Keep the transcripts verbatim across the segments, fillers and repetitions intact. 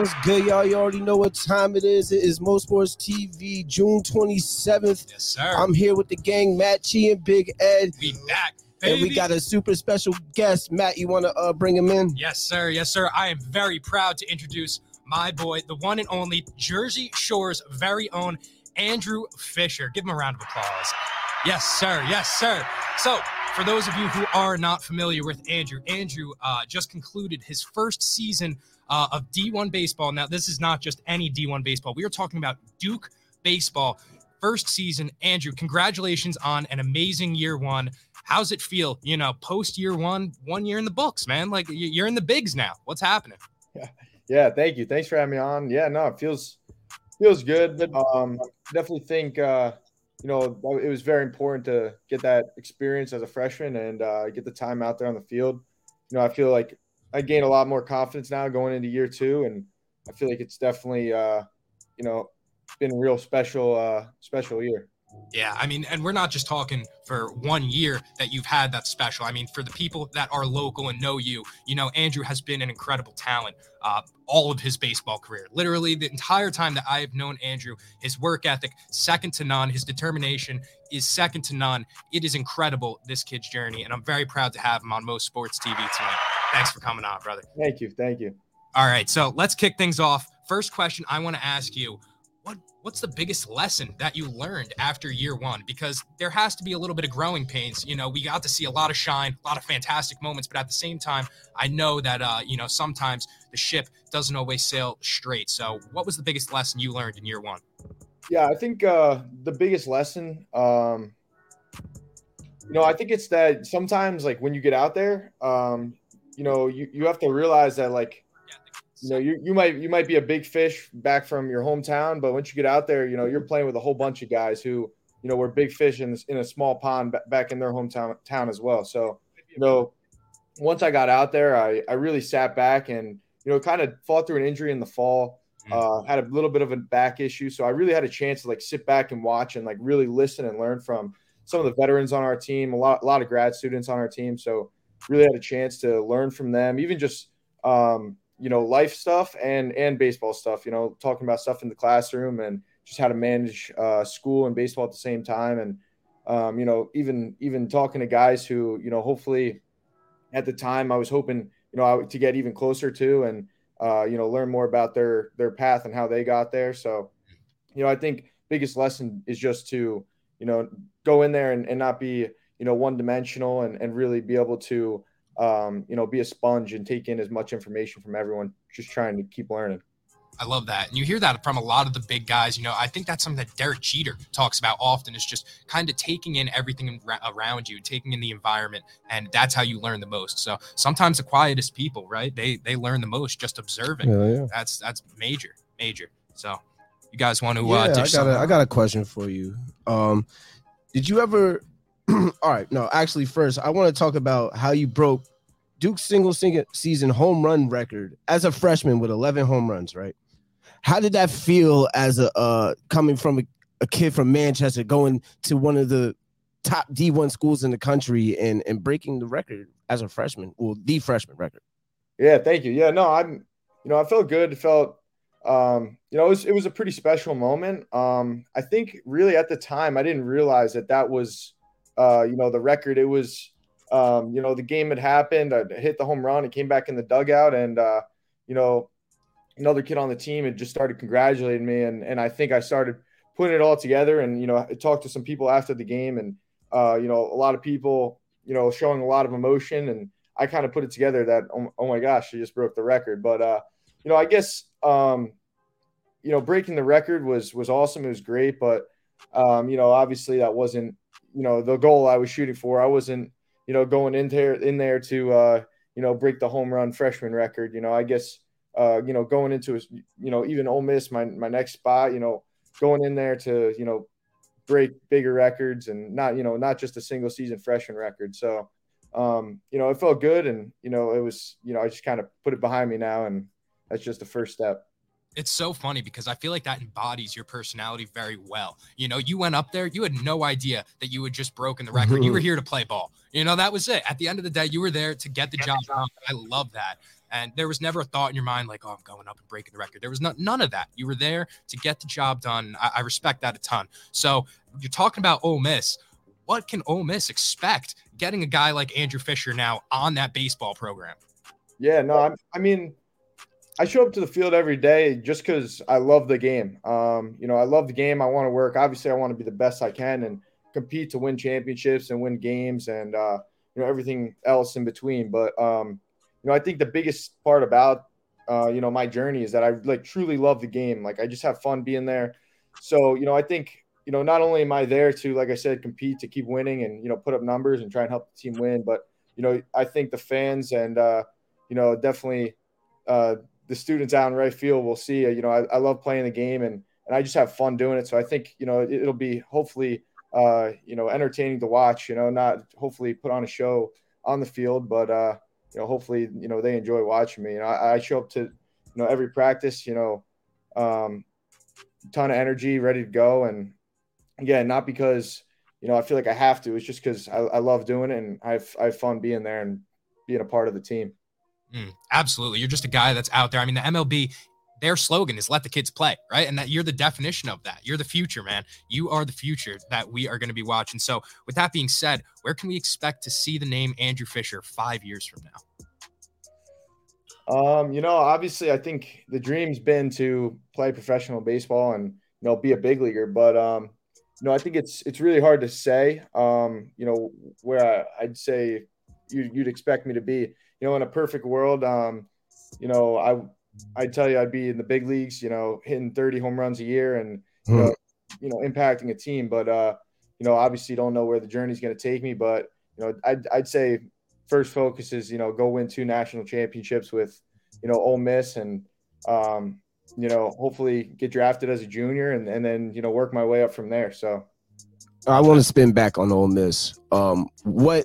What's good, y'all? You already know what time it is. It is Mo Sports T V, June twenty-seventh. Yes, sir. I'm here with the gang, Matt Chi and Big Ed. We back, baby. And we got a super special guest. Matt, you want to uh, bring him in? Yes, sir. Yes, sir. I am very proud to introduce my boy, the one and only Jersey Shore's very own Andrew Fisher. Give him a round of applause. Yes, sir. Yes, sir. So, for those of you who are not familiar with Andrew, Andrew uh, just concluded his first season uh, of D one baseball. Now, this is not just any D one baseball. We are talking about Duke baseball. First season. Andrew, congratulations on an amazing year one. How's it feel, you know, post year one, one year in the books, man? Like, you're in the bigs now. What's happening? Yeah, yeah. Thank you. Thanks for having me on. Yeah, no, it feels feels good. Um, definitely think, uh, you know, it was very important to get that experience as a freshman and uh, get the time out there on the field. You know, I feel like I gained a lot more confidence now going into year two, and I feel like it's definitely, uh, you know, been a real special, uh, special year. Yeah, I mean, and we're not just talking for one year that you've had that's special. I mean, for the people that are local and know you, you know, Andrew has been an incredible talent uh, all of his baseball career. Literally the entire time that I have known Andrew, his work ethic, second to none. His determination is second to none. It is incredible, this kid's journey, and I'm very proud to have him on Mo Sports T V tonight. Thanks for coming on, brother. Thank you. Thank you. All right, so let's kick things off. First question I want to ask you. What what's the biggest lesson that you learned after year one? Because there has to be a little bit of growing pains. You know, we got to see a lot of shine, a lot of fantastic moments, but at the same time, I know that, uh, you know, sometimes the ship doesn't always sail straight. So what was the biggest lesson you learned in year one? Yeah, I think uh, the biggest lesson, um, you know, I think it's that sometimes, like, when you get out there, um, you know, you, you have to realize that, like, you know, you you might you might be a big fish back from your hometown, but once you get out there, you know, you're playing with a whole bunch of guys who, you know, were big fish in in a small pond back in their hometown town as well. So, you know, once I got out there, I I really sat back and, you know, kind of fought through an injury in the fall, uh, had a little bit of a back issue. So I really had a chance to, like, sit back and watch and, like, really listen and learn from some of the veterans on our team, a lot a lot of grad students on our team. So really had a chance to learn from them, even just um, you know, life stuff and, and baseball stuff, you know, talking about stuff in the classroom and just how to manage uh, school and baseball at the same time. And, um, you know, even, even talking to guys who, you know, hopefully at the time I was hoping, you know, to get even closer to and, uh, you know, learn more about their, their path and how they got there. So, you know, I think biggest lesson is just to, you know, go in there and, and not be, you know, one dimensional and, and really be able to, um, you know, be a sponge and take in as much information from everyone, just trying to keep learning. I love that. And you hear that from a lot of the big guys. You know, I think that's something that Derek Jeter talks about often, is just kind of taking in everything around you, taking in the environment. And that's how you learn the most. So sometimes the quietest people, right, they they learn the most just observing. Yeah, yeah. That's that's major, major. So you guys want to yeah, uh, I got a, I got a question for you. Um, did you ever all right. No, actually, first, I want to talk about how you broke Duke's single season home run record as a freshman with eleven home runs, right? How did that feel as a uh, coming from a, a kid from Manchester going to one of the top D one schools in the country and, and breaking the record as a freshman, well, the freshman record? Yeah, thank you. Yeah, no, I'm, you know, I felt good. It felt, um, you know, it was, it was a pretty special moment. Um, I think really at the time, I didn't realize that that was, Uh, you know, the record. It was, um, you know, the game had happened. I hit the home run. It came back in the dugout, and uh, you know, another kid on the team had just started congratulating me, and and I think I started putting it all together. And you know, I talked to some people after the game, and uh, you know, a lot of people, you know, showing a lot of emotion, and I kind of put it together that oh, oh my gosh, she just broke the record. But uh, you know, I guess um, you know, breaking the record was was awesome. It was great, but um, you know, obviously that wasn't, you know, the goal I was shooting for. I wasn't, you know, going in there in there to, uh, you know, break the home run freshman record. You know, I guess, uh, you know, going into, you know, even Ole Miss, my, my next spot, you know, going in there to, you know, break bigger records and not, you know, not just a single season freshman record. So, um, you know, it felt good. And, you know, it was, you know, I just kind of put it behind me now, and that's just the first step. It's so funny because I feel like that embodies your personality very well. You know, you went up there, you had no idea that you had just broken the record. You were here to play ball. You know, that was it. At the end of the day, you were there to get the job done. I love that. And there was never a thought in your mind like, oh, I'm going up and breaking the record. There was no, none of that. You were there to get the job done. I, I respect that a ton. So you're talking about Ole Miss. What can Ole Miss expect getting a guy like Andrew Fisher now on that baseball program? Yeah, no, I, I mean, I show up to the field every day just because I love the game. Um, you know, I love the game. I want to work. Obviously, I want to be the best I can and compete to win championships and win games and, uh, you know, everything else in between. But, um, you know, I think the biggest part about, uh, you know, my journey is that I like truly love the game. Like I just have fun being there. So, you know, I think, you know, not only am I there to, like I said, compete to keep winning and, you know, put up numbers and try and help the team win, but, you know, I think the fans and, uh, you know, definitely, uh, the students out in right field will see, you know, I, I love playing the game and, and I just have fun doing it. So I think, you know, it, it'll be hopefully, uh, you know, entertaining to watch, you know, not hopefully put on a show on the field, but, uh, you know, hopefully, you know, they enjoy watching me. And I, I show up to, you know, every practice, you know, um, ton of energy, ready to go. And again, not because, you know, I feel like I have to, it's just because I, I love doing it and I've, I have fun being there and being a part of the team. Mm, absolutely. You're just a guy that's out there. I mean, the M L B, their slogan is let the kids play, right? And that you're the definition of that. You're the future, man. You are the future that we are going to be watching. So with that being said, where can we expect to see the name Andrew Fisher five years from now? Um, you know, obviously I think the dream's been to play professional baseball and, you know, be a big leaguer, but, um, you know, I think it's, it's really hard to say, um, you know, where I, I'd say you, you'd expect me to be. You know, in a perfect world, um, you know, I, I'd tell you I'd be in the big leagues, you know, hitting thirty home runs a year and, you know, you know, impacting a team. But, uh, you know, obviously don't know where the journey's going to take me. But, you know, I'd, I'd say first focus is, you know, go win two national championships with, you know, Ole Miss and, um, you know, hopefully get drafted as a junior and, and then, you know, work my way up from there. So I want to spin back on Ole Miss. Um, what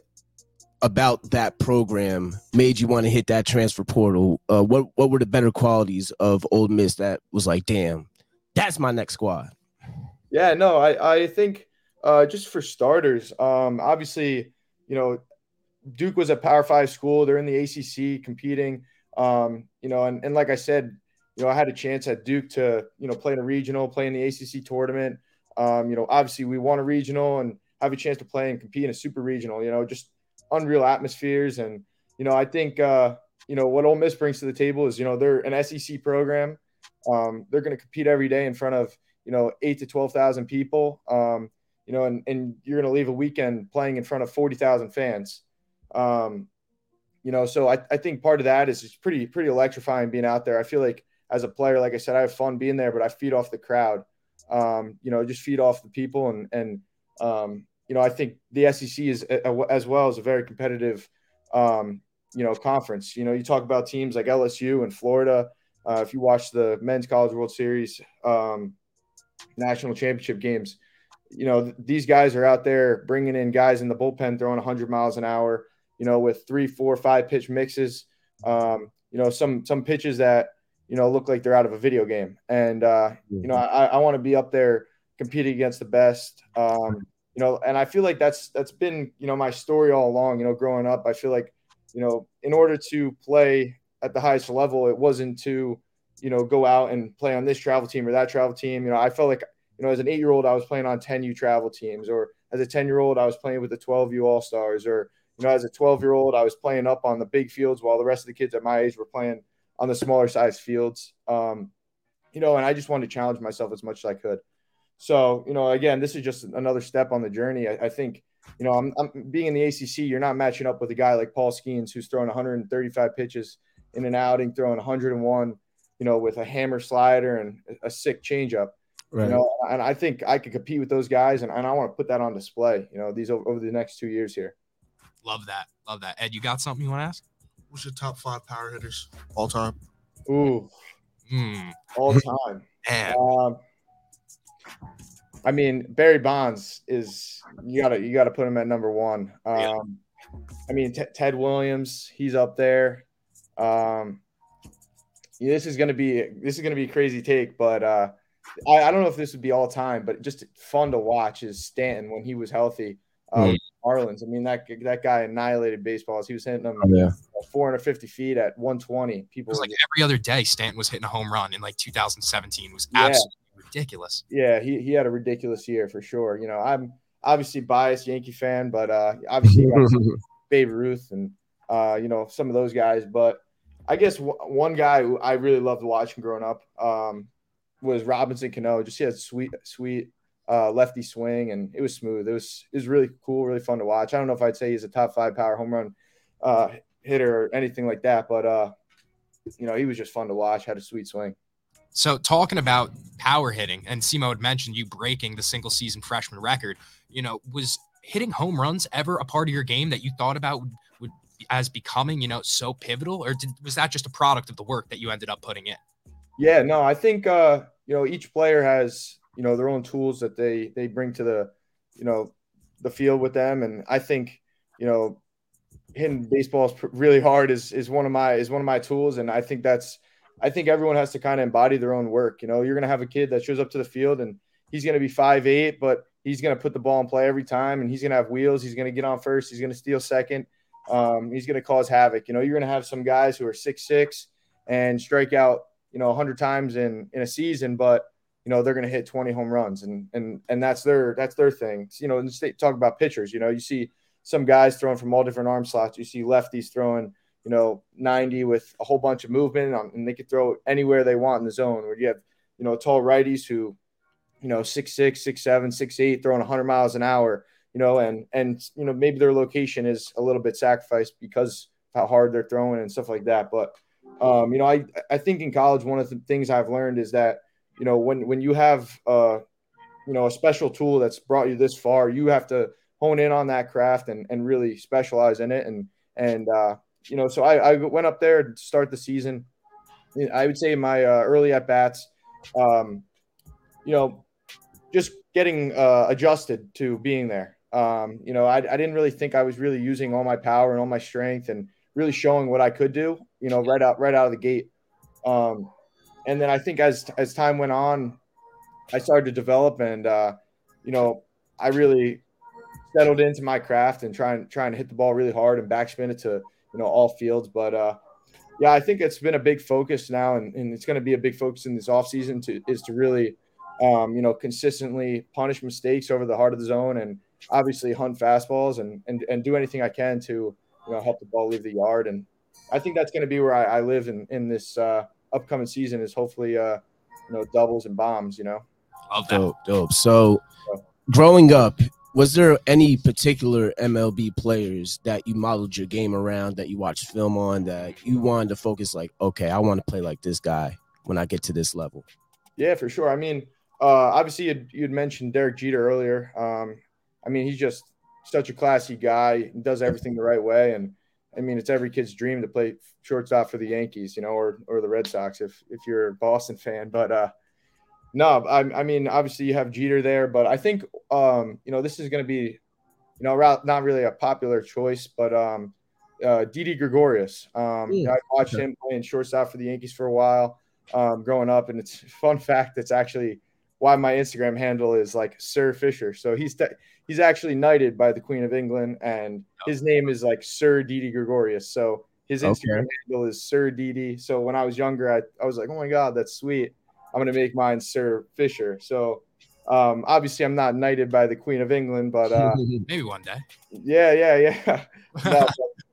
about that program made you want to hit that transfer portal? Uh, what what were the better qualities of Ole Miss that was like, damn, that's my next squad? Yeah, no, I, I think uh, just for starters, um, obviously, you know, Duke was a Power Five school. They're in the A C C competing, um, you know, and, and like I said, you know, I had a chance at Duke to, you know, play in a regional, play in the A C C tournament. Um, you know, obviously we won a regional and have a chance to play and compete in a super regional, you know, just unreal atmospheres. And, you know, I think, uh, you know, what Ole Miss brings to the table is, you know, they're an S E C program. Um, they're going to compete every day in front of, you know, eight to twelve thousand people, um, you know, and, and you're going to leave a weekend playing in front of forty thousand fans. Um, you know, so I, I think part of that is just pretty, pretty electrifying being out there. I feel like as a player, like I said, I have fun being there, but I feed off the crowd, um, you know, just feed off the people. And, and, um, you know, I think the S E C is as well as a very competitive, um, you know, conference. You know, you talk about teams like L S U and Florida. Uh, if you watch the Men's College World Series, um, national championship games, you know, th- these guys are out there bringing in guys in the bullpen throwing one hundred miles an hour, you know, with three, four, five pitch mixes, um, you know, some some pitches that, you know, look like they're out of a video game. And, uh, you know, I, I want to be up there competing against the best, um, you know, and I feel like that's that's been, you know, my story all along, you know, growing up. I feel like, you know, in order to play at the highest level, it wasn't to, you know, go out and play on this travel team or that travel team. You know, I felt like, you know, as an eight-year-old, I was playing on ten U travel teams, or as a ten-year-old, I was playing with the twelve U All-Stars, or, you know, as a twelve-year-old, I was playing up on the big fields while the rest of the kids at my age were playing on the smaller size fields. Um, you know, and I just wanted to challenge myself as much as I could. So, you know, again, this is just another step on the journey. I, I think, you know, I'm, I'm being in the A C C, you're not matching up with a guy like Paul Skeens, who's throwing one hundred thirty-five pitches in an outing, throwing one hundred one, you know, with a hammer slider and a sick changeup. Right. You know, and I think I could compete with those guys, and, and I want to put that on display, you know, these over, over the next two years here. Love that. Love that. Ed, you got something you want to ask? What's your top five power hitters all time? Ooh, mm. all time. um, I mean, Barry Bonds is, you gotta, you gotta put him at number one. Um, yeah. I mean, T- Ted Williams, he's up there. Um, this is gonna be this is gonna be a crazy take, but uh, I, I don't know if this would be all time, but just fun to watch is Stanton when he was healthy. Uh, Mm. with Marlins. I mean, that that guy annihilated baseballs. He was hitting them Oh, yeah. four hundred fifty feet at one twenty. People It was were like just- every other day Stanton was hitting a home run in like two thousand seventeen. It was Yeah. absolutely ridiculous. yeah, he he had a ridiculous year for sure. You know, I'm obviously biased Yankee fan, but uh, obviously you got Babe Ruth and uh, you know, some of those guys. But I guess w- one guy who I really loved watching growing up um, was Robinson Cano. Just he had sweet, sweet uh, lefty swing, and it was smooth. It was it was really cool, really fun to watch. I don't know if I'd say he's a top five power home run uh, hitter or anything like that, but uh, you know, he was just fun to watch. Had a sweet swing. So talking about power hitting, and Simo had mentioned you breaking the single season freshman record, you know, was hitting home runs ever a part of your game that you thought about would, would as becoming, you know, so pivotal, or did, was that just a product of the work that you ended up putting in? Yeah, no, I think uh, you know, each player has, you know, their own tools that they they bring to the, you know, the field with them, and I think, you know, hitting baseballs really hard is is one of my is one of my tools, and I think that's I think everyone has to kind of embody their own work. You know, you're going to have a kid that shows up to the field and he's going to be five eight, but he's going to put the ball in play every time, and he's going to have wheels. He's going to get on first. He's going to steal second. Um, he's going to cause havoc. You know, you're going to have some guys who are six six and strike out, you know, one hundred times in in a season, but you know, they're going to hit twenty home runs, and and and that's their that's their thing. You know, and they talk about pitchers. You know, you see some guys throwing from all different arm slots. You see lefties throwing, you know, ninety with a whole bunch of movement, and they could throw anywhere they want in the zone. Where you have, you know, tall righties who, you know, six six, six seven, six eight, throwing one hundred miles an hour. You know, and and you know, maybe their location is a little bit sacrificed because of how hard they're throwing and stuff like that. But um, you know, I I think in college one of the things I've learned is that, you know, when when you have uh, you know, a special tool that's brought you this far, you have to hone in on that craft and and really specialize in it. And and uh, you know, so I, I went up there to start the season. I would say my uh, early at bats, um, you know, just getting uh, adjusted to being there. Um, you know, I, I didn't really think I was really using all my power and all my strength and really showing what I could do, you know, right out right out of the gate. Um, and then I think as as time went on, I started to develop, and uh, you know, I really settled into my craft and trying trying to hit the ball really hard and backspin it to, you know, all fields. But uh, yeah, I think it's been a big focus now, and, and it's going to be a big focus in this offseason to is to really, um, you know, consistently punish mistakes over the heart of the zone, and obviously hunt fastballs and and, and do anything I can to, you know, help the ball leave the yard. And I think that's going to be where I, I live in in this uh, upcoming season, is hopefully, uh, you know, doubles and bombs. You know. Love that. Dope, dope. So, growing up, was there any particular M L B players that you modeled your game around, that you watched film on, that you wanted to focus like, okay, I want to play like this guy when I get to this level? Yeah, for sure. I mean, uh, obviously you'd, you'd mentioned Derek Jeter earlier. Um, I mean, he's just such a classy guy. He does everything the right way. And I mean, it's every kid's dream to play shortstop for the Yankees, you know, or, or the Red Sox if, if you're a Boston fan. But uh, no, I, I mean, obviously you have Jeter there, but I think, um, you know, this is going to be, you know, not really a popular choice, but um, uh, Didi Gregorius. Um, Mm, I watched okay. him playing shortstop for the Yankees for a while um, growing up, and it's a fun fact. It's actually why my Instagram handle is like Sir Fisher. So he's te- he's actually knighted by the Queen of England, and his name is like Sir Didi Gregorius. So his Instagram Okay. handle is Sir Didi. So when I was younger, I, I was like, oh my God, that's sweet. I'm going to make mine Sir Fisher. So um, obviously I'm not knighted by the Queen of England, but uh, Maybe one day. yeah, yeah, yeah. No,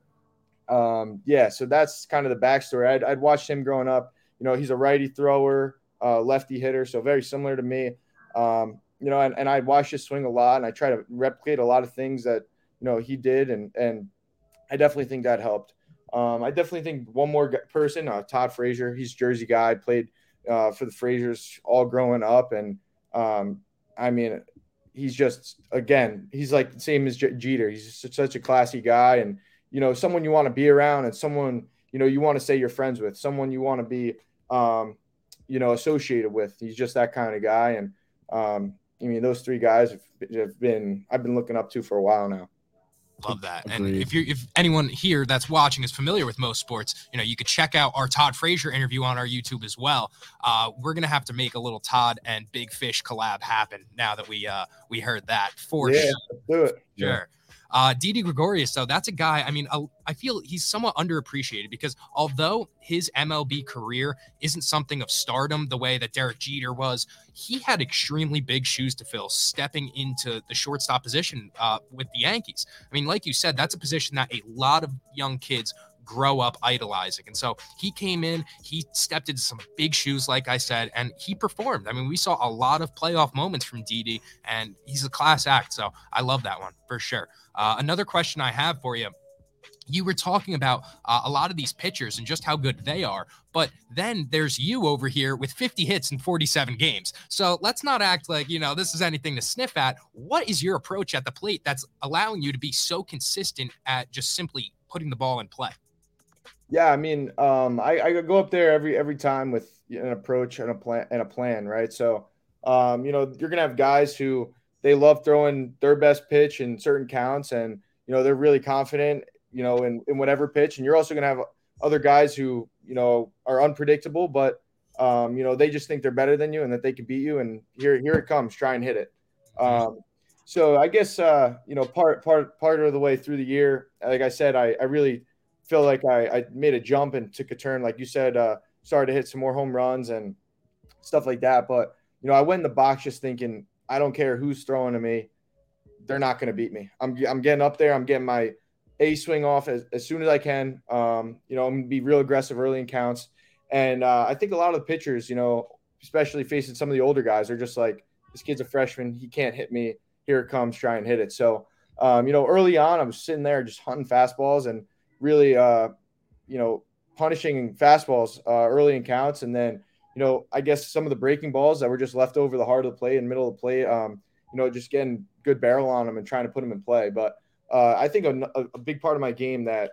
but, um, yeah, so that's kind of the backstory. I'd, I'd watched him growing up. You know, he's a righty thrower, uh, lefty hitter, so very similar to me. Um, you know, and, and I watched his swing a lot, and I try to replicate a lot of things that, you know, he did, and and I definitely think that helped. Um, I definitely think one more person, uh, Todd Frazier. He's a Jersey guy, played uh, for the Fraziers all growing up, and um, I mean, he's just, again, he's like the same as J- Jeter. He's just such a classy guy, and you know, someone you want to be around, and someone, you know, you want to say you're friends with, someone you want to be, um, you know, associated with. He's just that kind of guy, and um, I mean, those three guys have, have been I've been looking up to for a while now. Love that. And Agreed. if you if anyone here that's watching is familiar with Most Sports, you know, you could check out our Todd Frazier interview on our YouTube as well. Uh, we're gonna have to make a little Todd and Big Fish collab happen now that we uh we heard that for Yeah, sure. let's do it. Sure. Yeah. Uh, Didi Gregorius, though, that's a guy, I mean, I, I feel he's somewhat underappreciated because although his M L B career isn't something of stardom the way that Derek Jeter was, he had extremely big shoes to fill stepping into the shortstop position uh, with the Yankees. I mean, like you said, that's a position that a lot of young kids grow up idolizing. And so he came in, he stepped into some big shoes, like I said, and he performed. I mean, we saw a lot of playoff moments from Didi, and he's a class act. So I love that one for sure. Uh, another question I have for you. You were talking about uh, a lot of these pitchers and just how good they are, but then there's you over here with fifty hits in forty-seven games. So let's not act like, you know, this is anything to sniff at. What is your approach at the plate that's allowing you to be so consistent at just simply putting the ball in play? Yeah, I mean, um, I, I go up there every every time with an approach and a plan and a plan, right? So, um, you know, you're gonna have guys who they love throwing their best pitch in certain counts, and you know they're really confident, you know, in, in whatever pitch. And you're also gonna have other guys who you know are unpredictable, but um, you know they just think they're better than you and that they can beat you. And here here it comes, try and hit it. Um, so I guess uh, you know part part part of the way through the year, like I said, I I really feel like I, I made a jump and took a turn, like you said, uh, started to hit some more home runs and stuff like that. But, you know, I went in the box just thinking, I don't care who's throwing to me. They're not going to beat me. I'm, I'm getting up there. I'm getting my A swing off as, as soon as I can. Um, you know, I'm going to be real aggressive early in counts. And uh, I think a lot of the pitchers, you know, especially facing some of the older guys, are just like, this kid's a freshman. He can't hit me. Here it comes. Try and hit it. So, um, you know, early on, I was sitting there just hunting fastballs and really, uh, you know, punishing fastballs uh, early in counts. And then, you know, I guess some of the breaking balls that were just left over the heart of the plate and middle of the plate, um, you know, just getting good barrel on them and trying to put them in play. But uh, I think a, a big part of my game that,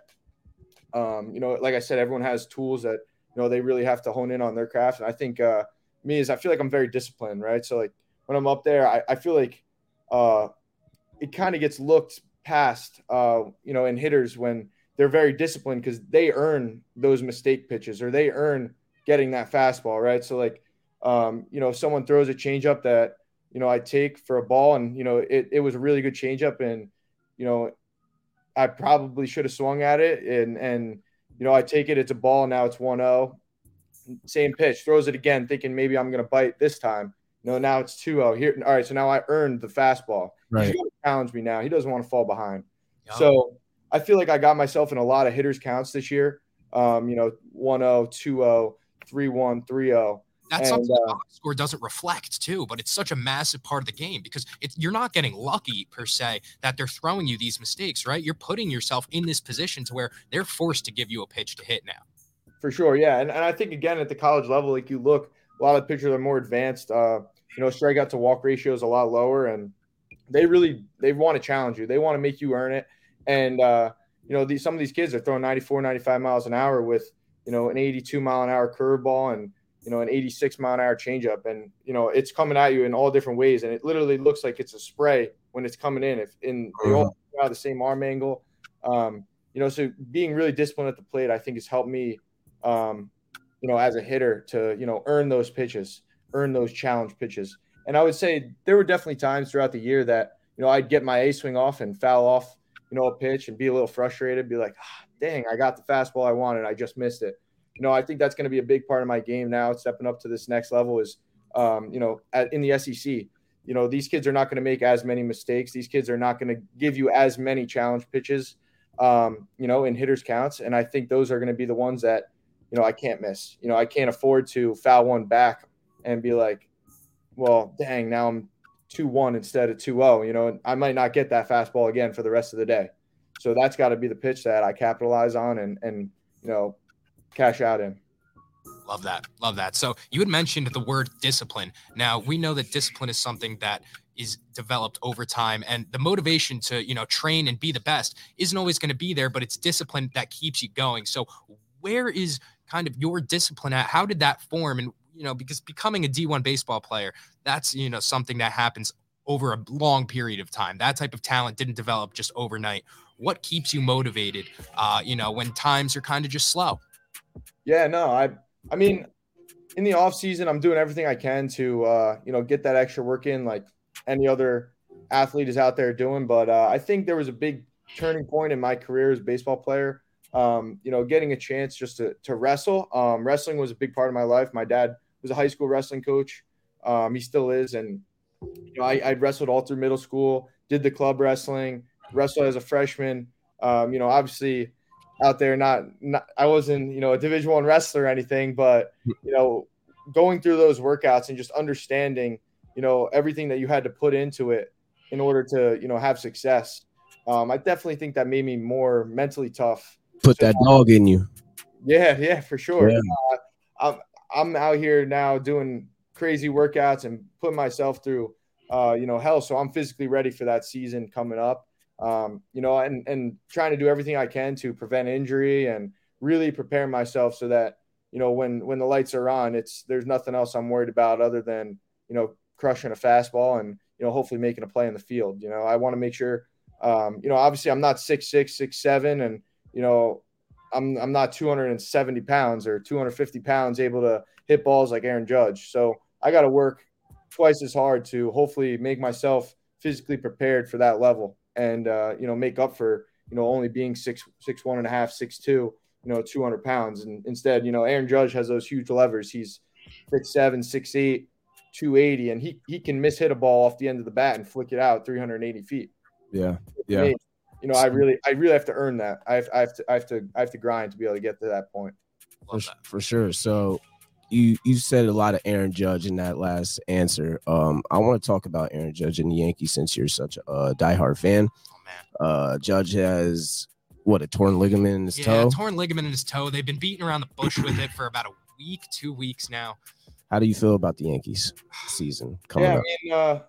um, you know, like I said, everyone has tools that, you know, they really have to hone in on their craft. And I think uh, me is I feel like I'm very disciplined, right? So like when I'm up there, I, I feel like uh, it kind of gets looked past, uh, you know, in hitters when they're very disciplined because they earn those mistake pitches or they earn getting that fastball, right? So like, um, you know, if someone throws a changeup that, you know, I take for a ball and, you know, it, it was a really good changeup and, you know, I probably should have swung at it and, and, you know, I take it, it's a ball. Now it's one oh, same pitch, throws it again, thinking maybe I'm going to bite this time. You know, now it's two oh here. All right. So now I earned the fastball. Right. He's going to challenge me now. He doesn't want to fall behind. Yep. So I feel like I got myself in a lot of hitters counts this year. Um, you know, one oh, two oh, three one, three oh. That's and, something the uh, box score doesn't reflect too, but it's such a massive part of the game because it's you're not getting lucky per se that they're throwing you these mistakes, right? You're putting yourself in this position to where they're forced to give you a pitch to hit now. For sure, yeah. And, and I think, again, at the college level, like you look, a lot of pitchers are more advanced. Uh, you know, strikeout to walk ratio is a lot lower, and they really they want to challenge you. They want to make you earn it. And, uh, you know, these, some of these kids are throwing ninety-four, ninety-five miles an hour with, you know, an eighty-two mile an hour curveball and, you know, an eighty-six mile an hour changeup. And, you know, it's coming at you in all different ways. And it literally looks like it's a spray when it's coming in. If in they all have the same arm angle. Um, you know, so being really disciplined at the plate, I think has helped me, um, you know, as a hitter to, you know, earn those pitches, earn those challenge pitches. And I would say there were definitely times throughout the year that, you know, I'd get my A swing off and foul off, you know, a pitch and be a little frustrated, be like, ah, dang, I got the fastball I wanted. I just missed it. You know, I think that's going to be a big part of my game now, stepping up to this next level is, um, you know, at, in the S E C, you know, these kids are not going to make as many mistakes. These kids are not going to give you as many challenge pitches, um, you know, in hitters counts. And I think those are going to be the ones that, you know, I can't miss. You know, I can't afford to foul one back and be like, well, dang, now I'm two one instead of two oh, you know, and I might not get that fastball again for the rest of the day. So that's got to be the pitch that I capitalize on and, and, you know, cash out in. Love that. Love that. So you had mentioned the word discipline. Now we know that discipline is something that is developed over time, and the motivation to, you know, train and be the best isn't always going to be there, but it's discipline that keeps you going. So where is kind of your discipline at? How did that form? And, you know, because becoming a D one baseball player, that's, you know, something that happens over a long period of time. That type of talent didn't develop just overnight. What keeps you motivated, uh, you know, when times are kind of just slow? Yeah, no, I, I mean, in the off season, I'm doing everything I can to, uh, you know, get that extra work in like any other athlete is out there doing. But uh, I think there was a big turning point in my career as a baseball player. Um, you know, getting a chance just to, to wrestle. Um, wrestling was a big part of my life. My dad was a high school wrestling coach. Um, he still is. And, you know, I, I wrestled all through middle school, did the club wrestling, wrestled as a freshman. Um, you know, obviously out there, not, not I wasn't, you know, a Division One wrestler or anything, but, you know, going through those workouts and just understanding, you know, everything that you had to put into it in order to, you know, have success. Um, I definitely think that made me more mentally tough. Put that dog in you. Yeah, yeah, for sure. Yeah. Uh, I'm I'm out here now doing crazy workouts and putting myself through, uh, you know, hell. So I'm physically ready for that season coming up. Um, you know, and and trying to do everything I can to prevent injury and really prepare myself so that, you know, when when the lights are on, it's there's nothing else I'm worried about other than, you know, crushing a fastball and, you know, hopefully making a play in the field. You know, I want to make sure, um, you know, obviously I'm not six six, six seven, and you know, I'm I'm not two hundred seventy pounds or two hundred fifty pounds able to hit balls like Aaron Judge. So I got to work twice as hard to hopefully make myself physically prepared for that level and, uh, you know, make up for, you know, only being six, six, one and a half, six, two, you know, two hundred pounds. And instead, you know, Aaron Judge has those huge levers. He's six, seven, six, eight, two eighty, and he, he can miss hit a ball off the end of the bat and flick it out three hundred eighty feet. Yeah. Yeah. Me, you know, I really, I really have to earn that. I have, I have to, I have to, I have to grind to be able to get to that point. For, for sure. So you, you said a lot of Aaron Judge in that last answer. Um, I want to talk about Aaron Judge and the Yankees since you're such a uh, diehard fan. Oh, man. Uh, Judge has what, a torn ligament in his yeah, toe? torn ligament in his toe. They've been beating around the bush with it for about a week, two weeks now. How do you feel about the Yankees season coming yeah, up? I mean, uh,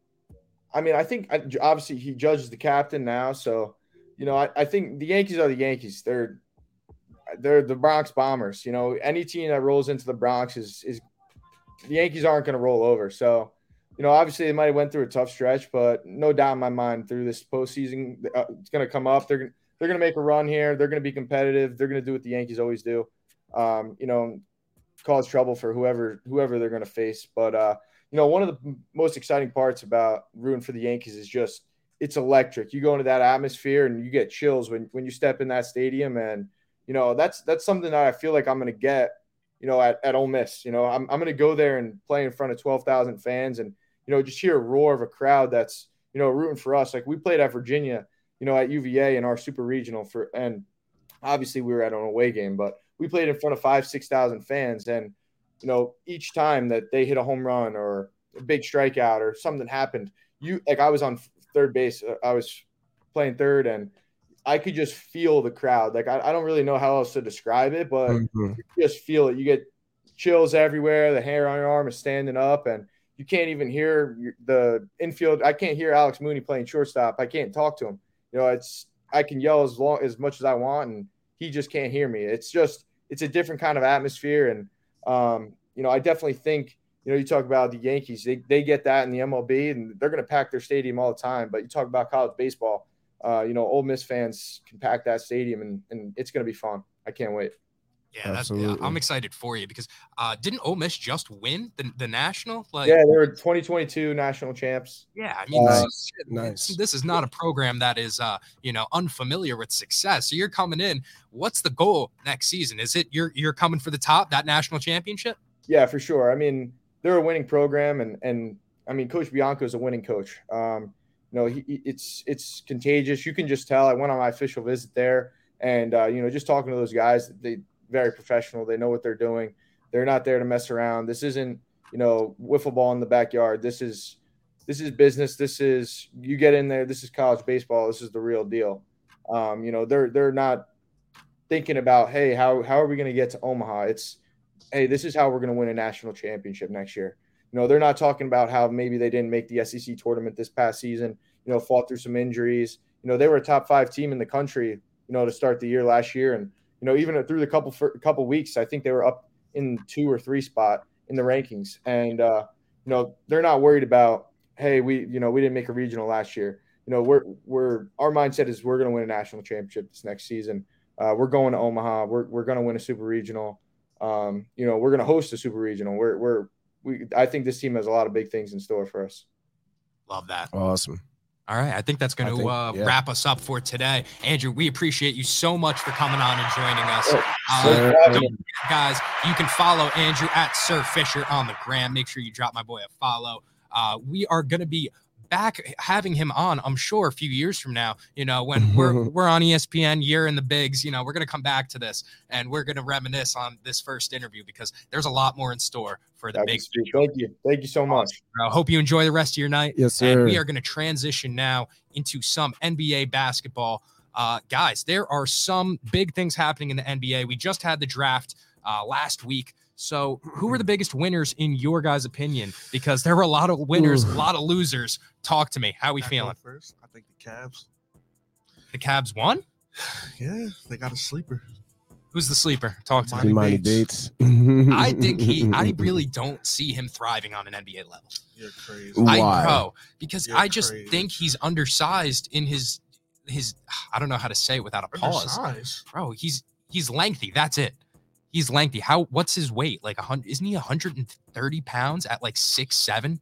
I mean, I think obviously he judges the captain now, so you know, I, I think the Yankees are the Yankees. They're they're the Bronx Bombers. You know, any team that rolls into the Bronx is is the Yankees aren't going to roll over. So, you know, obviously they might have went through a tough stretch, but no doubt in my mind through this postseason, uh, it's going to come up. They're they're going to make a run here. They're going to be competitive. They're going to do what the Yankees always do. Um, you know, cause trouble for whoever whoever they're going to face, but. uh You know, one of the most exciting parts about rooting for the Yankees is just it's electric. You go into that atmosphere and you get chills when, when you step in that stadium. And, you know, that's that's something that I feel like I'm going to get, you know, at, at Ole Miss. You know, I'm, I'm going to go there and play in front of twelve thousand fans and, you know, just hear a roar of a crowd that's, you know, rooting for us. Like we played at Virginia, you know, at U V A in our super regional for, and obviously we were at an away game, but we played in front of five, six thousand fans. And, you know, each time that they hit a home run or a big strikeout or something happened, you like I was on third base. I was playing third and I could just feel the crowd. Like I, I don't really know how else to describe it, but Mm-hmm. you just feel it. You get chills everywhere. The hair on your arm is standing up and you can't even hear the infield. I can't hear Alex Mooney playing shortstop. I can't talk to him. You know, it's I can yell as long as much as I want and he just can't hear me. It's just it's a different kind of atmosphere. And Um, you know, I definitely think, you know, you talk about the Yankees, they, they get that in the M L B and they're going to pack their stadium all the time. But you talk about college baseball, uh, you know, Ole Miss fans can pack that stadium and, and it's going to be fun. I can't wait. Yeah, that's, yeah, I'm excited for you because uh, didn't Ole Miss just win the, the national? Like, yeah, they were twenty twenty-two national champs. Yeah, I mean, uh, this, is, nice. this is not a program that is, uh, you know, unfamiliar with success. So you're coming in. What's the goal next season? Is it you're you're coming for the top, that national championship? Yeah, for sure. I mean, they're a winning program, and and I mean, Coach Bianco is a winning coach. Um, you know, he, it's it's contagious. You can just tell. I went on my official visit there, and uh, you know, just talking to those guys, they very professional. They know what they're doing. They're not there to mess around. This isn't, you know, wiffle ball in the backyard. This is this is business. This is you get in there. This is college baseball. This is the real deal. Um, you know, they're they're not thinking about, hey, how how are we going to get to Omaha? It's, hey, this is how we're going to win a national championship next year. You know, they're not talking about how maybe they didn't make the S E C tournament this past season, you know, fought through some injuries. You know, they were a top five team in the country, you know, to start the year last year. And, you know, even through the couple for, couple weeks, I think they were up in two or three spot in the rankings. And, uh, you know, they're not worried about hey, we you know we didn't make a regional last year. You know, we're we're our mindset is we're going to win a national championship this next season. Uh, we're going to Omaha. We're we're going to win a super regional. Um, you know, we're going to host a super regional. We're we're we. I think this team has a lot of big things in store for us. Love that. Awesome. All right, I think that's going to uh, yeah. wrap us up for today. Andrew, we appreciate you so much for coming on and joining us. Oh, uh, don't, guys, you can follow Andrew at Sir Fisher on the gram. Make sure you drop my boy a follow. Uh, we are going to be back having him on, I'm sure, a few years from now, you know, when we're we're on E S P N, you're in the bigs, you know, we're going to come back to this and we're going to reminisce on this first interview because there's a lot more in store for the big. Thank you. Thank you so much. I hope you enjoy the rest of your night. Yes, sir. And we are going to transition now into some N B A basketball. Uh, guys, there are some big things happening in the N B A. We just had the draft uh, last week. So who are the biggest winners in your guys' opinion? Because there were a lot of winners, Ooh. a lot of losers. Talk to me. How are we feeling? First, I think the Cavs. The Cavs won? Yeah, they got a sleeper. Who's the sleeper? Talk to me. Emoni Bates. Bates. I think he, I really don't see him thriving on an N B A level. You're crazy. Why? I know, because You're I just crazy. think he's undersized in his, his, I don't know how to say it without a pause. Undersized? Bro, he's, he's lengthy. That's it. He's lengthy. How? What's his weight? Like a hundred? Isn't he one hundred thirty pounds at like six seven?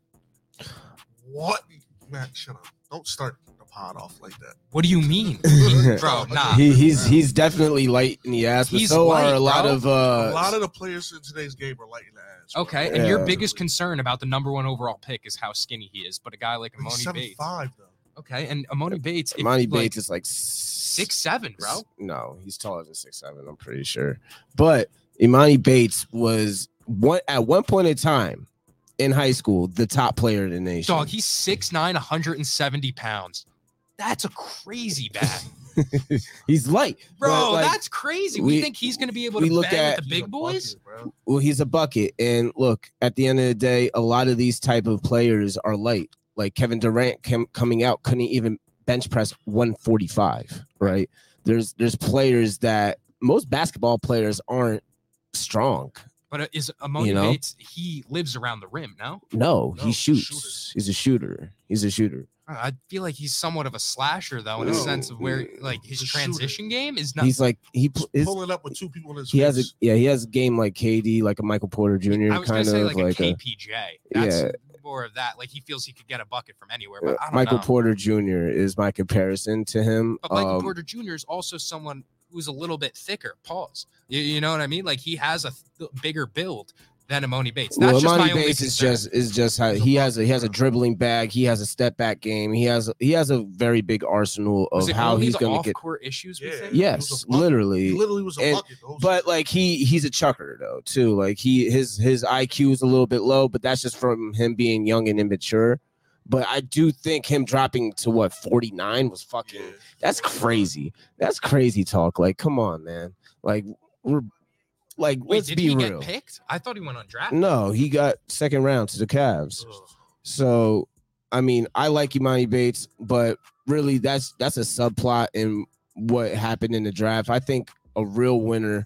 What? Man, shut up! Don't start the pod off like that. What do you mean, bro? Nah. He, he's he's definitely light in the ass, but He's so light, are a lot bro. of uh. A lot of the players in today's game are light in the ass. Bro. Okay, Yeah. and your biggest concern about the number one overall pick is how skinny he is. But a guy like He's Emoni seven Bates, five though. okay, and Emoni Bates, if, Emoni like, Bates is like six seven, bro. No, he's taller than six seven. I'm pretty sure, but Emoni Bates was one at one point in time in high school the top player in the nation. Dog, he's six nine, one hundred seventy pounds. That's a crazy bag. He's light, Bro, but, like, that's crazy. We, we- think he's going to be able we to look bang at- with the big boys? Bucket, bro. well, he's a bucket. And look, at the end of the day, a lot of these type of players are light. Like Kevin Durant came, coming out couldn't even bench press one forty-five. Right? There's there's players that most basketball players aren't strong. But uh, is Emoni You know? Bates, he lives around the rim, no? No, No, he shoots. shooter. He's a shooter. He's a shooter. I feel like he's somewhat of a slasher, though, in a No. sense of where, like, his He's a shooter. transition game is not. He's like he Just his, pulling up with two people in his he has a face. yeah he has a game like K D, like a Michael Porter Junior I was going kind to say, of like, like a a K P J. That's yeah. more of that. Like, he feels he could get a bucket from anywhere, but I don't Michael know. Porter Junior is my comparison to him. But Michael Um, Porter Junior is also someone who's a little bit thicker. Pause. You, you know what I mean? Like, he has a th- bigger build than Emoni Bates. That's well, just my Emoni only Bates is concern. just is just how he has a he has a dribbling bag. He has a step back game. He has he has a very big arsenal Was of it how only he's the going to get. off-court issues with Yeah. him? Yeah. Yes, He was a bucket. literally. He literally was a And- bucket. Those But like he he's a chucker though too. Like he his his I Q is a little bit low, but that's just from him being young and immature. But I do think him dropping to what forty-nine was fucking. Yeah. That's crazy. That's crazy talk. Like, come on, man. Like we're like Wait, let's did be he real. get picked? I thought he went undrafted. No, he got second round to the Cavs. Ugh. So I mean, I like Emoni Bates, but really that's that's a subplot in what happened in the draft. I think a real winner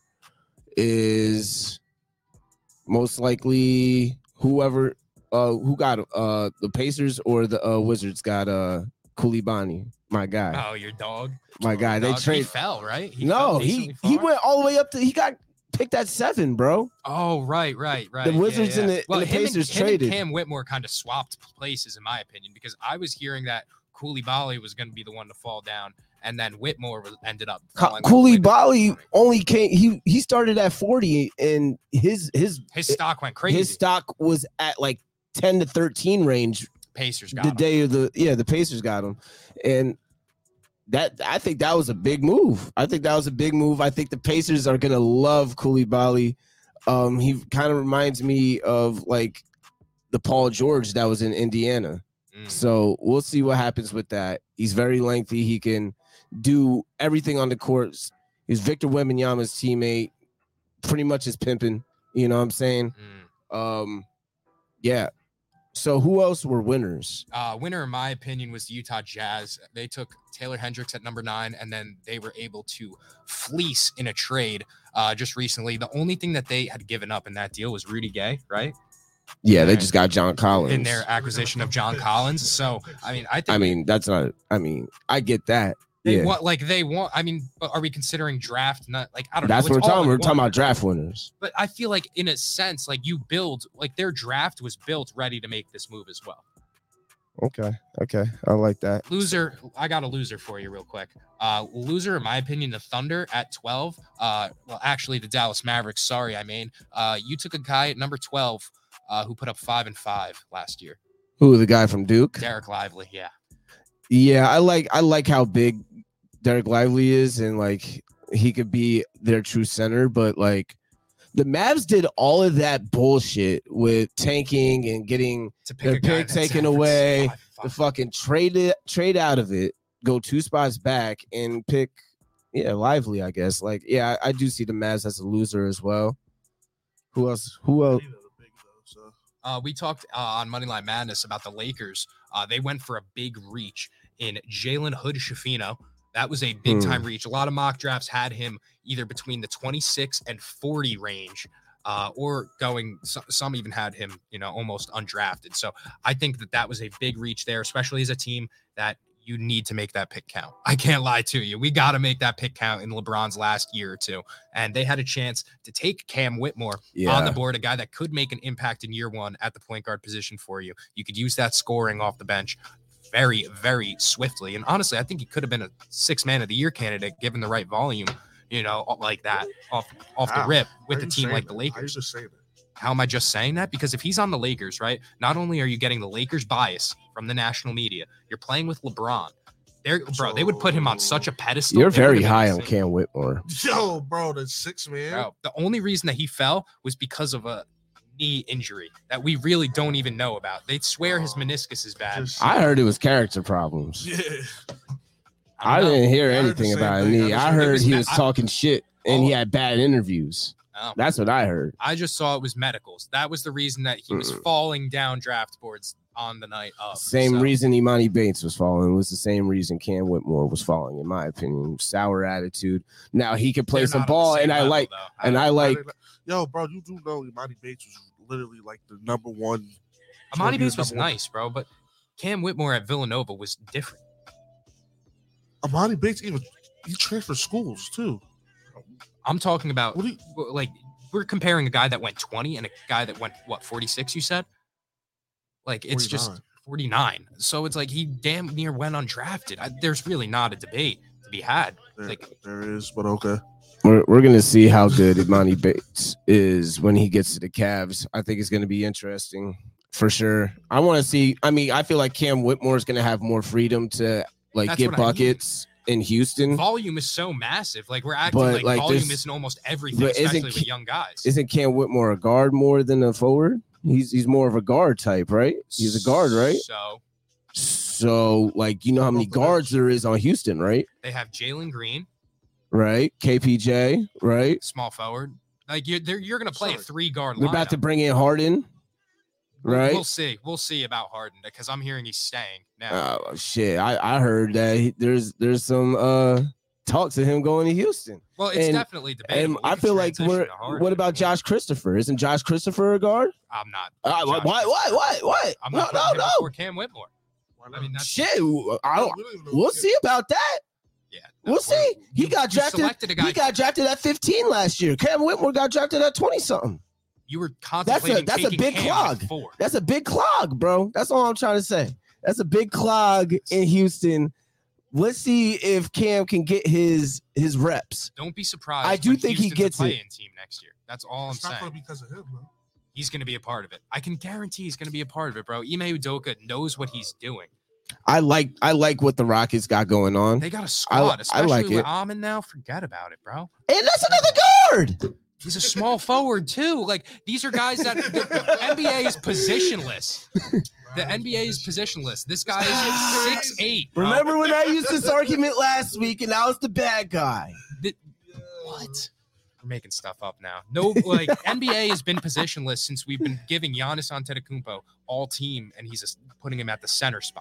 is most likely whoever uh who got uh the Pacers or the uh Wizards got uh Koulibaly, my guy. Oh, your dog. my guy. They Dog, he trade fell, right? He No, fell he decently he far? went all the way up to he got picked at seven, bro. Oh, right, right, right. The Yeah, Wizards yeah. and the- and well, the him Pacers him traded. And Cam Whitmore kind of swapped places, in my opinion, because I was hearing that Koulibaly was going to be the one to fall down, and then Whitmore was, ended up Ka- falling. all the way to Koulibaly the- only came he he started at forty and his his His stock went crazy. his stock was at like ten to thirteen range Pacers got the him. day of the yeah the Pacers got him, and that I think that was a big move. I think that was a big move. I think the Pacers are gonna love Koulibaly. Um, he kind of reminds me of like the Paul George that was in Indiana. Mm. So we'll see what happens with that. He's very lengthy. He can do everything on the court. He's Victor Wembanyama's teammate, pretty much his pimping. You know what I'm saying? Mm. Um, yeah. So who else were winners? Uh, winner, in my opinion, was the Utah Jazz. They took Taylor Hendricks at number nine, and then they were able to fleece in a trade uh, just recently. The only thing that they had given up in that deal was Rudy Gay, right? Yeah, they just got John Collins in their acquisition of John Collins. So, I mean, I think. I mean, that's not. I mean, I get that. They yeah. want like they want. I mean, are we considering draft? Not like I don't That's know. what we're talking. We're one. talking about draft winners. But I feel like in a sense, like you build like their draft was built ready to make this move as well. Okay. Okay. I like that. Loser. I got a loser for you real quick. Uh, loser, in my opinion, the Thunder at twelve. Uh, well, actually, the Dallas Mavericks. Sorry, I mean, uh, you took a guy at number twelve uh, who put up five and five last year. Who, the guy from Duke? Derek Lively. Yeah. Yeah, I like. I like how big Derek Lively is, and like he could be their true center. But like the Mavs did all of that bullshit with tanking and getting To pick their a guy pick that's taken averaged away, five, five. the fucking trade it, trade out of it, go two spots back and pick, yeah, Lively. I guess. Like, yeah, I, I do see the Mavs as a loser as well. Who else? Who else? Uh, we talked uh, on Moneyline Madness about the Lakers. Uh, they went for a big reach in Jalen Hood-Schifino. That was a big time reach. A lot of mock drafts had him either between the twenty-six and forty range, uh, or going. So, some even had him, you know, almost undrafted. So I think that that was a big reach there, especially as a team that you need to make that pick count. I can't lie to you. We got to make that pick count in LeBron's last year or two. And they had a chance to take Cam Whitmore Yeah. on the board, a guy that could make an impact in year one at the point guard position for you. You could use that scoring off the bench very, very swiftly. And honestly, I think he could have been a six man of the year candidate given the right volume, you know, like that off, off the How? rip How with you a team saying like that? the How you Lakers. just say that? How am I just saying that? Because if he's on the Lakers, right, not only are you getting the Lakers bias from the national media, you're playing with LeBron. They're, bro, they would put him on such a pedestal. You're They very would've been high on insane. Cam Whitmore. Yo, bro, the six man. Bro, the only reason that he fell was because of a knee injury that we really don't even know about. They swear his meniscus is bad. Just- I heard it was character problems. yeah. I, don't know. didn't hear I heard the anything same about thing. me. I just I heard it heard was he me- was I- talking shit and he Oh. had bad interviews. Oh. That's what I heard. I just saw it was medicals. That was the reason that he was Mm. falling down draft boards on the night of. Same So, reason Imani Bates was falling was the same reason Cam Whitmore was falling, in my opinion. Sour attitude. Now he can play they're some not on the ball, same and I level, like, though. and I like. Yo, bro, you do know Imani Bates was literally like the number one. Amani Bates was number one- nice, bro, but Cam Whitmore at Villanova was different. Amani Bates even he transferred schools too. I'm talking about What do you, well, like we're comparing a guy that went twenty and a guy that went what forty-six. You said, like it's just forty-nine. So it's like he damn near went undrafted. I, there's really not a debate to be had. there, Like there is, but okay. We're, we're gonna see how good Imani Bates is when he gets to the Cavs. I think it's gonna be interesting for sure. I want to see. I mean, I feel like Cam Whitmore is gonna have more freedom to like That's get what I mean. buckets in Houston. volume is so massive. Like we're acting But, like, like, volume this- isn't almost everything, but isn't especially Ca- with young guys. Isn't Cam Whitmore a guard more than a forward? He's he's more of a guard type, right? He's a guard, right? So So, like, you know how many guards there is on Houston, right? they have Jalen Green, Right? K P J, right? small forward. Like you're they're, you're gonna play a Sorry. three guard. We're about to bring in Harden, right? We'll see. We'll see about Harden because I'm hearing he's staying now. Oh shit! I, I heard that he, there's there's some uh talks of him going to Houston, well, it's and- definitely debatable. and We I can feel like transition we're. to Harden What if about you want. Josh Christopher? Isn't Josh Christopher a guard? I'm not. Uh, Josh why? Why? Christopher. Why? Why? I'm No, not no, putting him no. before Cam Whitmore. Why I not? mean, that's Shit! I don't. We don't even know We'll what- see about that. yeah. no, We'll see. we're- He you- got you drafted. selected a guy. He got drafted at fifteen last year. Cam Whitmore got drafted at twenty something. you were contemplating that's a taking big Cam clog. at four. That's a big clog, bro. That's all I'm trying to say. That's a big clog in Houston. Let's see if Cam can get his his reps. Don't be surprised. I do when think he Houston's a gets it. play-in team next year. That's all I'm It's not saying. gonna be because of him, bro. He's going to be a part of it. I can guarantee he's going to be a part of it, bro. Ime Udoka knows what he's doing. I like I like what the Rockets got going on. They got a squad, I especially like with it. Amon now. Forget about it, bro. And that's another guard. He's a small forward too. Like these are guys that the, the N B A is positionless. The N B A is positionless. This guy is six eight. Remember when I used this argument last week and I was the bad guy? What? We're making stuff up now. No, like N B A has been positionless since we've been giving Giannis Antetokounmpo all team, and he's just putting him at the center spot.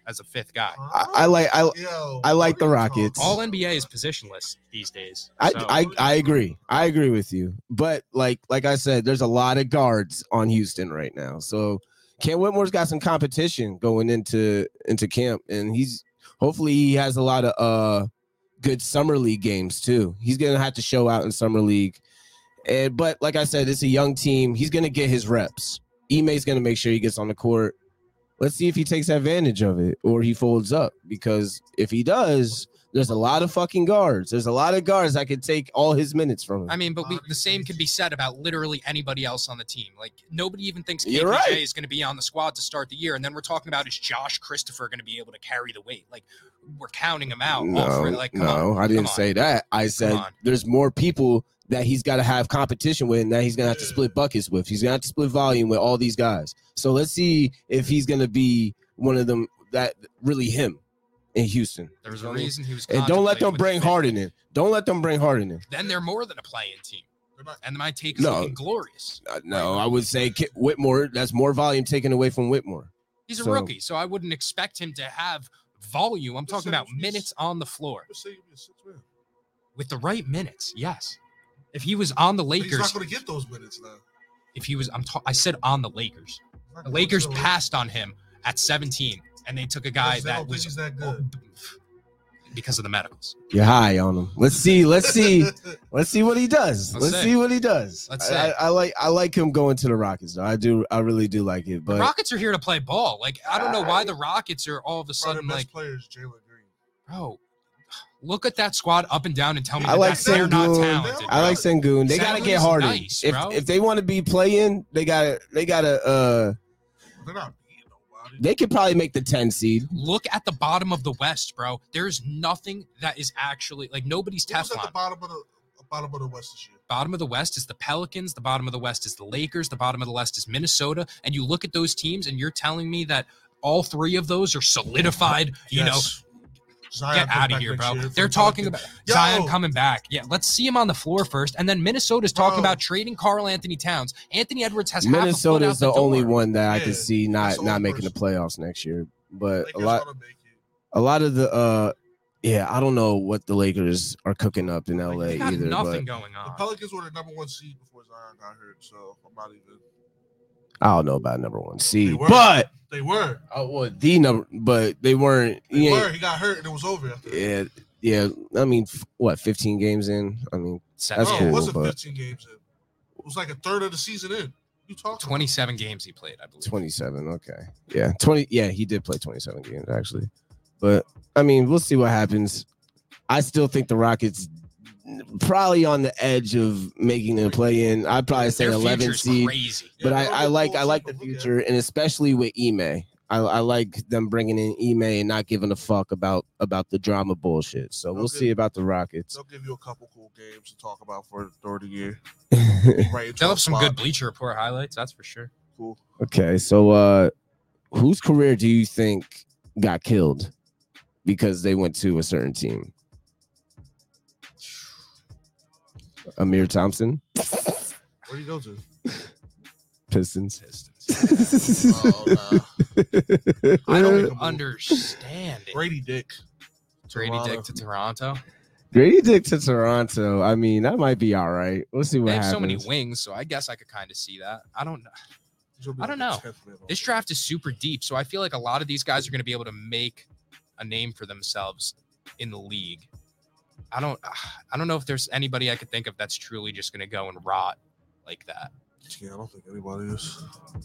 as a fifth guy. I, I like I Yo, I like what the are you Rockets. talking All N B A is positionless these days. I, So, I I agree. I agree with you. But like like I said, there's a lot of guards on Houston right now. So Cam Whitmore's got some competition going into into camp, and he's hopefully he has a lot of uh good summer league games too. He's gonna have to show out in summer league. And but like I said, it's a young team. He's gonna get his reps. Ime's gonna make sure he gets on the court. Let's see if he takes advantage of it or he folds up, because if he does, there's a lot of fucking guards. There's a lot of guards that could take all his minutes from him. I mean, but we, the same can be said about literally anybody else on the team. Like, nobody even thinks K P J You're right. is going to be on the squad to start the year. And then we're talking about, is Josh Christopher going to be able to carry the weight? Like, we're counting him out. No, all for, like, come no, on, I didn't come on. say that. I said on. there's more people that he's got to have competition with, and that he's gonna have to split buckets with. He's gonna have to split volume with all these guys. So let's see if he's gonna be one of them, that really him in Houston. There's a reason he was. And don't let them contemplating bring with the Harden in. Don't let them bring Harden in. Then they're more than a play-in team. And my take is No. looking glorious. Uh, no, I would say Ki- Whitmore. That's more volume taken away from Whitmore. He's a So- rookie, so I wouldn't expect him to have volume. I'm talking about He's- minutes on the floor. Just say you'll be a sixth man. With the right minutes, yes. If he was on the But He's Lakers, not going to get those minutes now. if he was, I'm ta- I said on the Lakers. He's not The gonna Lakers get those- passed on him at seventeen, and they took a guy Because they that don't think was he's that good. because of the medicals. You're high on him. Let's see. Let's see. Let's see what he does. Let's Let's see. see what he does. Let's I, see. I, I like. I like him going to the Rockets. Though. I do. I really do like it. The But Rockets are here to play ball. Like, I don't know why the Rockets are all of a Bro, their sudden best like, player is Jalen Green. bro, look at that squad up and down and tell me I that like they're not Sengun. talented. I like bro. Sengun. They gotta Sengun get is Harden. nice, if bro. if they want to be playing, they gotta. They gotta. Uh, They're not beating nobody. they could probably make the ten seed. Look at the bottom of the West, bro. There's nothing that is actually like nobody's Who's at the Teflon. bottom of the bottom of the West this year? Bottom of the West is the Pelicans. The bottom of the West is the Lakers. The bottom of the West is Minnesota. And you look at those teams, and you're telling me that all three of those are solidified. You Yes. Zion know, get comes out of back here, next bro. year for They're the talking Pelicans. about Zion Yo! coming back. Yeah, let's see him on the floor first, and then Minnesota's talking Bro. about trading Carl Anthony Towns. Anthony Edwards has half a foot Minnesota out is the, the only door. one that I Yeah, could see that's not the not only making the person. playoffs next year. But Lakers a lot. gonna make it. A lot of the. Uh, yeah, I don't know what the Lakers are cooking up in L A They got either. nothing But going The on. Pelicans were the number one seed before Zion got hurt, so I'm not even. I don't know about number one They seed. were. But They were. uh, well, the number, but they weren't. They Yeah, were. He got hurt and it was over. After that. yeah, yeah. I mean, f- what? fifteen games in. I mean, Seven, that's no, yeah, it cool, wasn't but- fifteen games in. It was like a third of the season in. You talking? twenty-seven games he played, I believe. twenty-seven. Okay, yeah, twenty. Yeah, he did play twenty-seven games actually. But I mean, we'll see what happens. I still think the Rockets probably on the edge of making them play in. I'd probably say Their eleven future's seed. crazy. But Yeah, I, they'll I get like full I like the season, look at future, and especially with Ime. I, I like them bringing in Ime and not giving a fuck about about the drama bullshit. So we'll Okay. see about the Rockets. They'll give you a couple cool games to talk about for during the year. okay, Right. into They'll a have some spot. good Bleacher Report highlights, that's for sure. Cool. so uh, whose career do you think got killed because they went to a certain team? Amir Thompson, Where do you go to? Pistons. Oh, nah. I don't Make a move. understand it. Brady Dick. Brady Toronto. Dick to Toronto. Grady Dick to Toronto. I mean, that might be all right. We'll see what They have happens. so many wings, so I guess I could kind of see that. I don't know. He'll be I don't like know. the tenth man on This the- draft is super deep, so I feel like a lot of these guys are going to be able to make a name for themselves in the league. I don't I don't know if there's anybody I could think of that's truly just going to go and rot like that. Yeah, I don't think anybody is.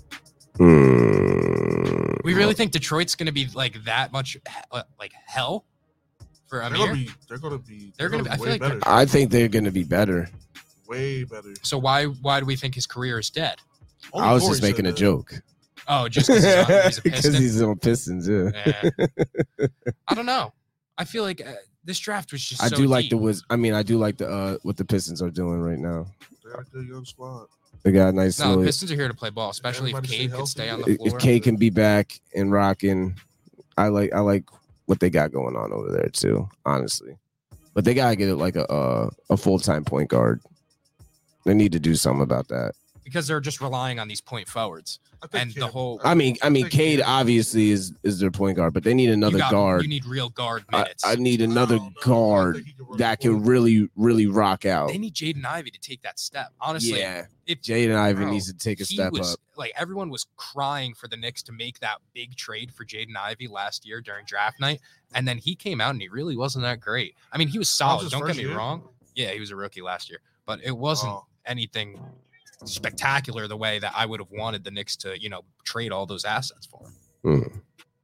Hmm. We really think Detroit's going to be like that much he- like hell for They're gonna Amir? be. They're gonna be. They're gonna be- I way feel like better. I think they're going to be better. Way better. So why why do we think his career is dead? Only I was Corey just making said a that. joke. Oh, just because he's, on- he's a Because Piston? he's on Pistons, yeah. Yeah. I don't know. I feel like uh, this draft was just I so do like deep. the Wiz. I mean, I do like the uh what the Pistons are doing right now. They got a good young squad. They got a nice No, the little. Pistons are here to play ball, especially if Everybody stay Cade could healthy. stay on the If floor. if K can be back and rocking, I like I like what they got going on over there too. Honestly, but they gotta get it like a uh, a full time point guard. They need to do something about that. because they're just relying on these point forwards and the whole. I mean, I mean, think Cade Cade- obviously is is their point guard, but they need another you got, guard. You need real guard I, minutes. I need another I don't know. I guard think he can run that the can point. really, really rock out. They need Jaden Ivey to take that step. Honestly, Yeah, if Jaden Ivey bro, needs to take a he step was, up. Like everyone was crying for the Knicks to make that big trade for Jaden Ivey last year during draft night, and then he came out and he really wasn't that great. I mean, he was solid. his Don't get first me year? wrong. Yeah, he was a rookie last year, but it wasn't Oh. anything spectacular the way that I would have wanted the Knicks to, you know, trade all those assets for him. Mm.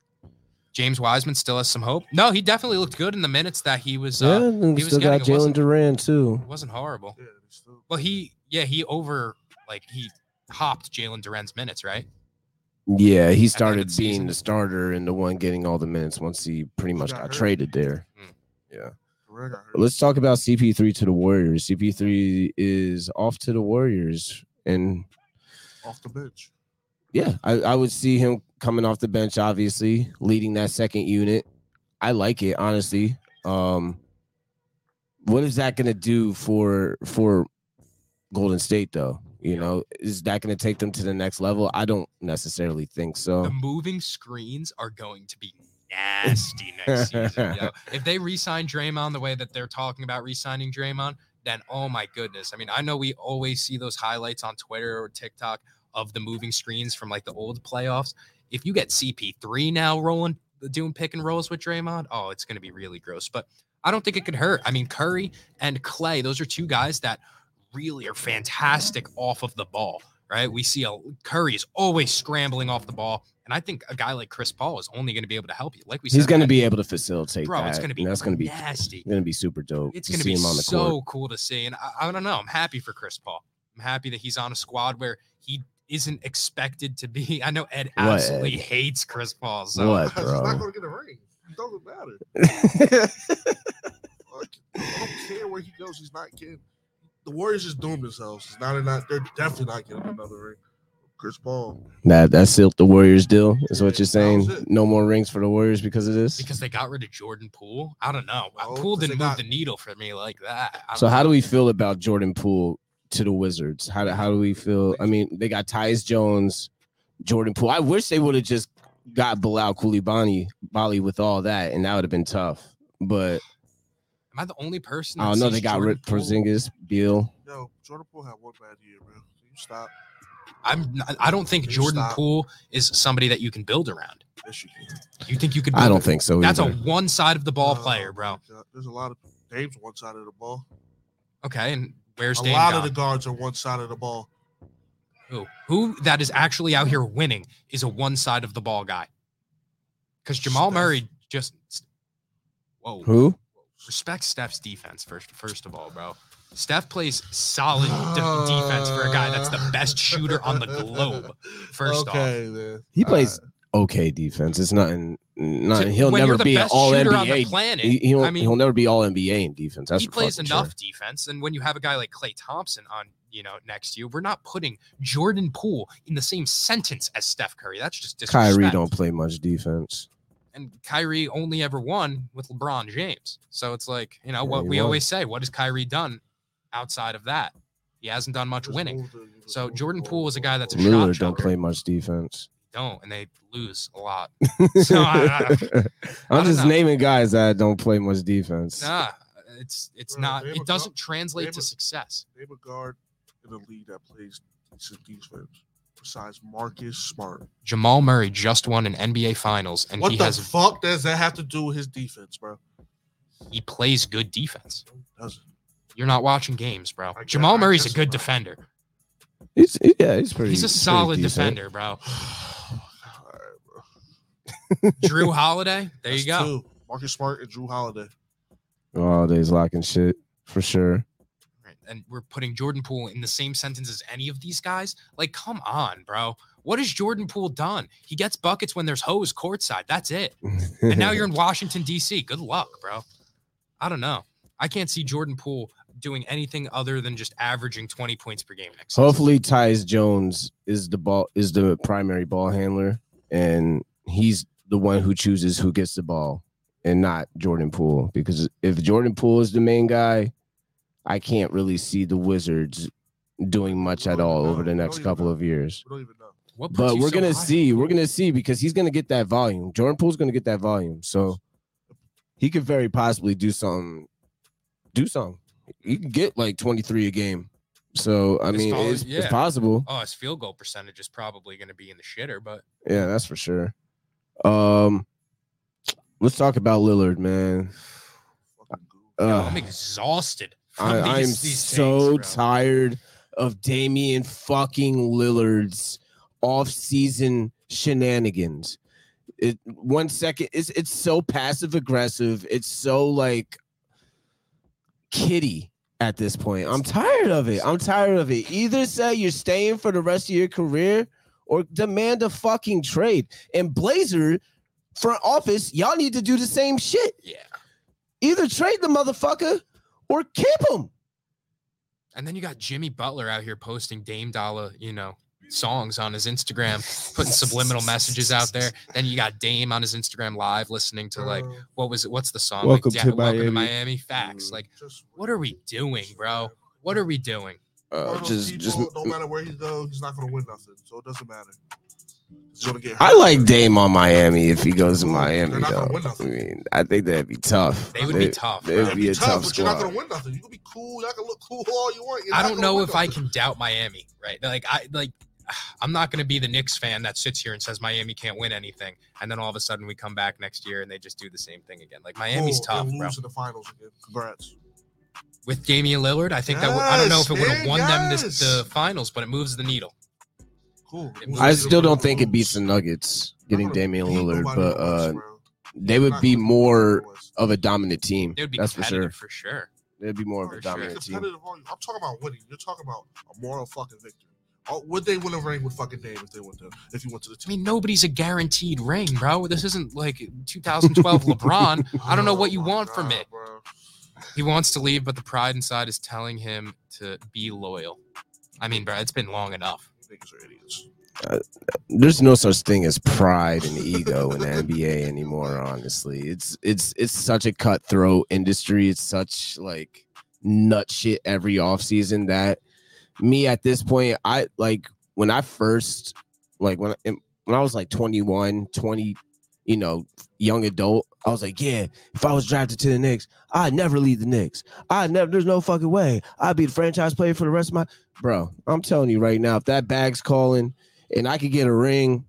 James Wiseman still has some hope. No, he definitely looked good in the minutes that he was. Yeah, Uh, and he was still got getting- it Jalen wasn't- Durant too. it wasn't horrible. Yeah, he's still- Well, he yeah he over like he hopped Jalen Durant's minutes, right? Yeah, he end started of the being season. the starter and the one getting all the minutes once he pretty much got got hurt. traded there. Mm. Yeah. Durant got hurt. Let's talk about C P three to the Warriors. C P three is off to the Warriors, and Off the bench. yeah, I, I would see him coming off the bench, obviously leading that second unit. I like it, honestly. Um, what is that going to do for for Golden State, though? You know, is that going to take them to the next level? I don't necessarily think so. The moving screens are going to be nasty next season. Yo. If they re-sign Draymond the way that they're talking about re-signing Draymond, then oh my goodness. I mean, I know we always see those highlights on Twitter or TikTok of the moving screens from like the old playoffs. If you get C P three now rolling, doing pick and rolls with Draymond, oh, it's going to be really gross. But I don't think it could hurt. I mean, Curry and Clay, those are two guys that really are fantastic off of the ball, right? We see a Curry is always scrambling off the ball. And I think a guy like Chris Paul is only going to be able to help you. Like we said, He's going to man, be able to facilitate bro, that. it's going to be and that's going to be nasty. going to be super dope. It's to going to see be him on the so court. cool to see. And I, I don't know. I'm happy for Chris Paul. I'm happy that he's on a squad where he isn't expected to be. I know Ed What, absolutely Ed? hates Chris Paul. So What, He's bro? not going to get a ring. It doesn't matter. Fuck, I don't care where he goes. He's not getting. The Warriors just doomed themselves. It's not, not. They're definitely not getting another ring. Chris Paul. that that sealed the Warriors deal. Is what Yeah, you're saying? that was it. No more rings for the Warriors because of this. because they got rid of Jordan Poole. I don't know. No, Poole 'cause they didn't move got- the needle for me like that. I So don't how know. do we feel about Jordan Poole to the Wizards? How do, how do we feel? I mean, they got Tyus Jones, Jordan Poole. I wish they would have just got Bilal Koulibaly Bali with all that, and that would have been tough. But Am I the only person? I that don't know. sees They got Jordan rid Poole? Porzingis, Beal. Yo, Jordan Poole had one bad year, bro. Can you stop? I'm. not- I don't think Can you Jordan stop? Poole is somebody that you can build around. Yes, you can. You think you could? I build don't a- think so. That's a either. one side of the ball Oh, player, my bro. God. There's a lot of Dame's one side of the ball. Okay, and where's A Dame lot gone? of the guards are one side of the ball. Who? Who that is actually out here winning is a one side of the ball guy. Because Jamal Steph. Murray just whoa. Who? Respect Steph's defense first. First of all, bro. Steph plays solid de- defense for a guy that's the best shooter on the globe. First okay, man. He All plays right. okay defense. It's nothing. off, Nothing. He'll when never you're the be an best all shooter on the N B A. planet, He, he'll, I mean, he'll never be all N B A in defense. That's he for plays fucking enough sure. defense, and when you have a guy like Klay Thompson on, you know, next to you, we're not putting Jordan Poole in the same sentence as Steph Curry. That's just disrespect. Kyrie don't play much defense. And Kyrie only ever won with LeBron James. So it's like, you know, Yeah, what he we won. always say, what has Kyrie done outside of that? He hasn't done much Just winning. move the- just So move the Jordan ball. Poole is a guy that's a shot Lillard don't jumper. play much defense. Don't, and they lose a lot. So I- I- I'm don't just know. naming guys that don't play much defense. Nah, it's it's Bro, not. name a It doesn't guard- translate name to a- success. Name a guard in the league that plays decent defense besides Marcus Smart. Jamal Murray just won an N B A Finals, and What he the has fuck does that have to do with his defense, bro? he plays good defense. Doesn't. You're not watching games, bro. I guess- Jamal I Murray's a guess, good bro. defender. He's, yeah, he's pretty. He's a pretty solid decent. defender, bro. All right, bro. Drew Holiday, there That's you go. two. Marcus Smart and Drew Holiday. All days locking shit for sure. Right, and we're putting Jordan Poole in the same sentence as any of these guys. Like, come on, bro. What has Jordan Poole done? He gets buckets when there's hose courtside. That's it. And now you're in Washington, D C. Good luck, bro. I don't know. I can't see Jordan Poole doing anything other than just averaging twenty points per game next season. Hopefully, Tyus Jones is the ball is the primary ball handler, and he's the one who chooses who gets the ball, and not Jordan Poole. Because if Jordan Poole is the main guy, I can't really see the Wizards doing much at all over the next couple of years. We don't even know. What puts But you we're so gonna high? see. We're gonna see because he's gonna get that volume. Jordan Poole's gonna get that volume, so he could very possibly do something. Do something. He could get like twenty-three a game. So I It's mean, probably- it's, it's yeah. possible. Oh, his field goal percentage is probably going to be in the shitter, but Yeah, that's for sure. Um, let's talk about Lillard, man. Fucking goof. yo, Ugh. I'm exhausted. From I, these, I'm these so takes, bro. tired of Damian fucking Lillard's off-season shenanigans. It one second it's it's so passive aggressive. It's so like kiddie at this point. I'm tired of it. I'm tired of it. Either say you're staying for the rest of your career or demand a fucking trade. And Blazer front office, y'all need to do the same shit. Yeah. Either trade the motherfucker or keep him. And then you got Jimmy Butler out here posting Dame Dollar, you know, songs on his Instagram, putting subliminal messages out there. Then you got Dame on his Instagram live listening to like, Uh, what was it? What's the song? Welcome like, to Welcome to Miami. Miami. Facts. Like, just- what are we doing, bro? What are we doing? One Uh, of those just people, just no matter where he goes, he's not gonna win nothing, so it doesn't matter. He's gonna get. I hurt. like Dame on Miami if he goes to They're Miami not gonna though. win I nothing. mean, I think that'd be tough. They would be tough, They bro. would It'd be a tough but you're not squad. gonna win nothing. You can be cool. Y'all can look cool all you want. You're I not don't gonna know win if I nothing. can doubt Miami, right? Like, I like. I'm not going to be the Knicks fan that sits here and says Miami can't win anything, and then all of a sudden we come back next year and they just do the same thing again. Like Miami's Cool, tough, and bro. lose in the finals again. Congrats. With Damian Lillard, I think that w- I don't know if it would have Yes, won man, them this, yes. the finals, but it moves the needle. Cool. I still don't think it'd beat the Nuggets Not getting gonna Damian beat Lillard, nobody but in the West, uh, bro. they would Not be gonna beat more nobody in the West. of a dominant team. They would be That's for sure. competitive for sure. They'd be more of a For sure. dominant team. Competitive on- I'm talking about winning. You're talking about a moral fucking victory. Oh, would they win a ring with fucking Dame if they went to if you went to the I team? mean, nobody's a guaranteed ring, bro. This isn't like two thousand twelve LeBron. I don't know what you Oh my want from God, it. bro. He wants to leave, but the pride inside is telling him to be loyal. I mean, bro, it's been long enough. Niggas are idiots. There's no such thing as pride and ego in the N B A anymore. Honestly, it's it's it's such a cutthroat industry. It's such like nut shit every offseason that me at this point, I like when I first like when I, when I was like twenty-one, twenty, you know, young adult, I was like, yeah, if I was drafted to the Knicks, I'd never leave the Knicks. I'd never, there's no fucking way. I'd be the franchise player for the rest of my, bro, I'm telling you right now, if that bag's calling and I could get a ring,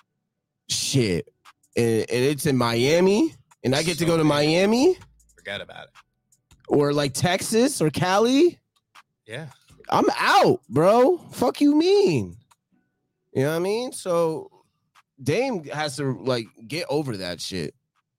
shit, and, and it's in Miami and I get to go to Miami Forget about it. or like Texas or Cali, Yeah. I'm out, bro. Fuck you mean? You know what I mean? So Dame has to like get over that shit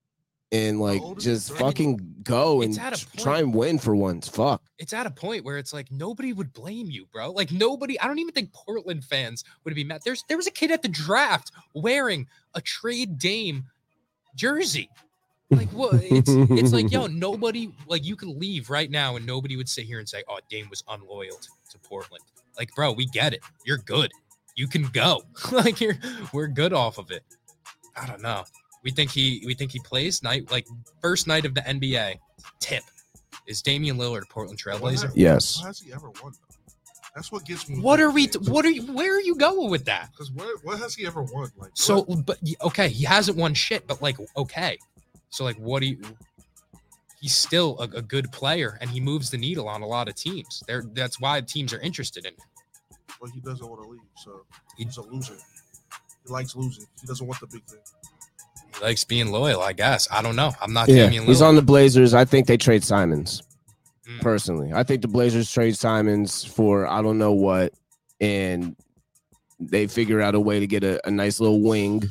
and like old is just he? fucking go and It's at a tr- try point- and win for once. Fuck. It's at a point where it's like nobody would blame you, bro. Like nobody, I don't even think Portland fans would be mad. There's there was a kid at the draft wearing a trade Dame jersey. Like what? It's it's like, yo, nobody, like you could leave right now and nobody would sit here and say, oh, Dame was unloyal to, to Portland. Like, bro, we get it. You're good. You can go. Like you're we're good off of it. I don't know. We think he we think he plays night like first night of the N B A. Tip. Is Damian Lillard a Portland Trailblazer? Yes. How has he ever won? Though? That's what gets me. with What those are we games. what are you where are you going with that? Because what, what has he ever won? Like So what? but y- okay, he hasn't won shit, but like okay. So like what do you he's still a, a good player and he moves the needle on a lot of teams. There that's why teams are interested in him. Well, he doesn't want to leave, so He- he's a loser. He likes losing. He doesn't want the big thing. He likes being loyal, I guess. I don't know. I'm not Yeah, Damian he's Lillard. on the Blazers. I think they trade Simons. Mm. Personally, I think the Blazers trade Simons for I don't know what, and they figure out a way to get a, a nice little wing.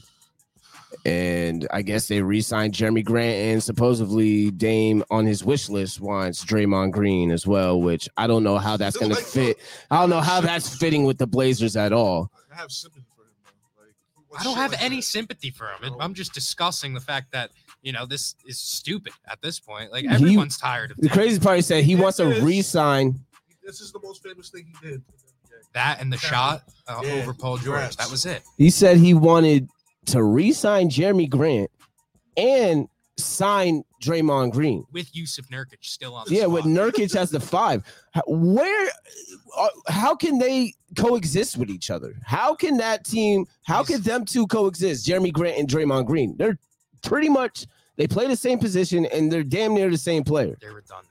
And I guess they re-signed Jeremy Grant, and supposedly Dame on his wish list wants Draymond Green as well, which I don't know how that's going to Like, fit. I don't know how that's fitting with the Blazers at all. I have sympathy for him, though. Like, what I don't shit have like any that? sympathy for him. No. I'm just discussing the fact that, you know, this is stupid at this point. Like He- everyone's tired of The Dame. crazy part is that he wants to Yes. re-sign. This is the most famous thing he did. that and the shot uh, Yeah, over Paul George. congrats. That was it. He said he wanted to re-sign Jeremy Grant and sign Draymond Green with Yusuf Nurkic still on the yeah squad. with Nurkic as the five. How- where uh, how can they coexist with each other? How can that team how can them two coexist, Jeremy Grant and Draymond Green? They're pretty much they play the same position and they're damn near the same player. They're redundant.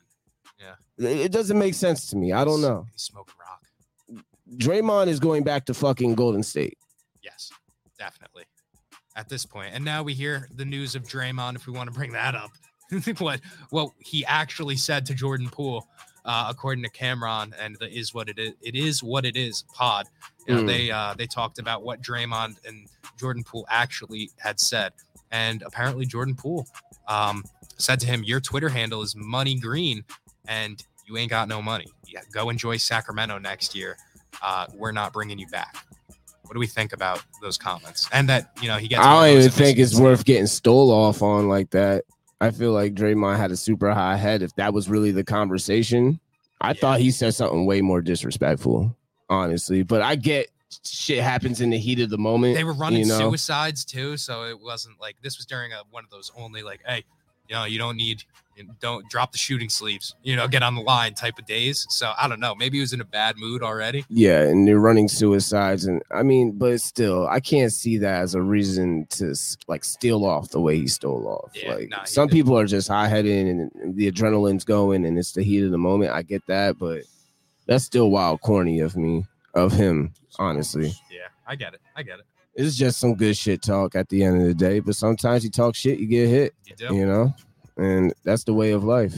It doesn't make sense to me. I don't know. He's smoking rock. Draymond is going back to fucking Golden State. Yes, definitely. At this point, and now we hear the news of Draymond. If we want to bring that up, what what he actually said to Jordan Poole, uh, according to Cameron, and the is what it is. It is what it is. Pod. You know, Mm. they uh, they talked about what Draymond and Jordan Poole actually had said, and apparently Jordan Poole um, said to him, "Your Twitter handle is Money Green, and you ain't got no money. Yeah, go enjoy Sacramento next year. Uh, we're not bringing you back." What do we think about those comments? And that, you know, he gets. I don't even those think it's Michigan worth getting stole off on like that. I feel like Draymond had a super high head. If that was really the conversation, I Yeah. thought he said something way more disrespectful, honestly. But I get shit happens in the heat of the moment. They were running you know? suicides too, so it wasn't like this was during a, one of those only like, hey, you know, you don't need, you don't drop the shooting sleeves, you know, get on the line type of days. So I don't know. Maybe he was in a bad mood already. Yeah, and they're running suicides, and I mean, but still, I can't see that as a reason to like steal off the way he stole off. Yeah, like nah, he some didn't. people are just high headed, and, and the adrenaline's going, and it's the heat of the moment. I get that, but that's still wild corny of me, of him, honestly. Yeah, I get it. I get it. It's just some good shit talk at the end of the day, but sometimes you talk shit, you get hit, You do. you know, and that's the way of life.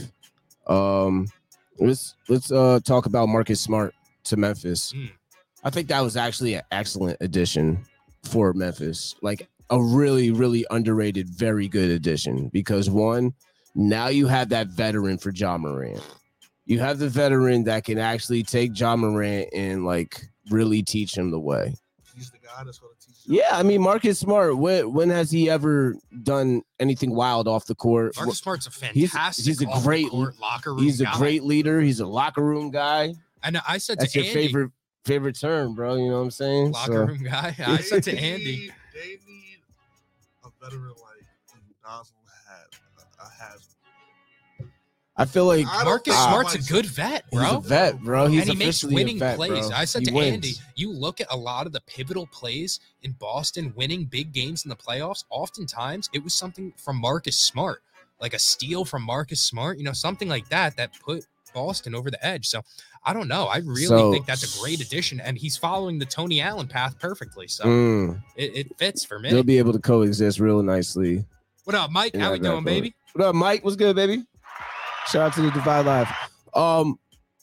Um, let's let's uh talk about Marcus Smart to Memphis. Mm. I think that was actually an excellent addition for Memphis, like a really really underrated, very good addition. Because one, now you have that veteran for Ja Morant. You have the veteran that can actually take Ja Morant and like really teach him the way. He's the guy that's going to teach you. Yeah, I mean Marcus Smart. When when has he ever done anything wild off the court? Marcus Smart's a He's- fantastic. he's a off the great- court locker room He's a guy. great leader. He's a locker room guy. And I said That's to your Andy, favorite favorite term, bro. You know what I'm saying? locker So, room guy. I said to They Andy, need- They need a veteran like Dazzle had. A has. I feel like I don't Marcus think Smart's a somebody's- good vet, he's bro. a vet, bro. He's and he makes officially winning a vet, plays. bro. I said He to wins. Andy, you look at a lot of the pivotal plays in Boston winning big games in the playoffs. Oftentimes, it was something from Marcus Smart, like a steal from Marcus Smart, you know, something like that that put Boston over the edge. So I don't know. I really So- think that's a great addition, and he's following the Tony Allen path perfectly. So Mm, it, it fits for me. they'll be able to coexist real nicely. What up, Mike? in How that we doing, backcourt. baby? What up, Mike? What's good, baby? Shout out to the Divide Live. Um,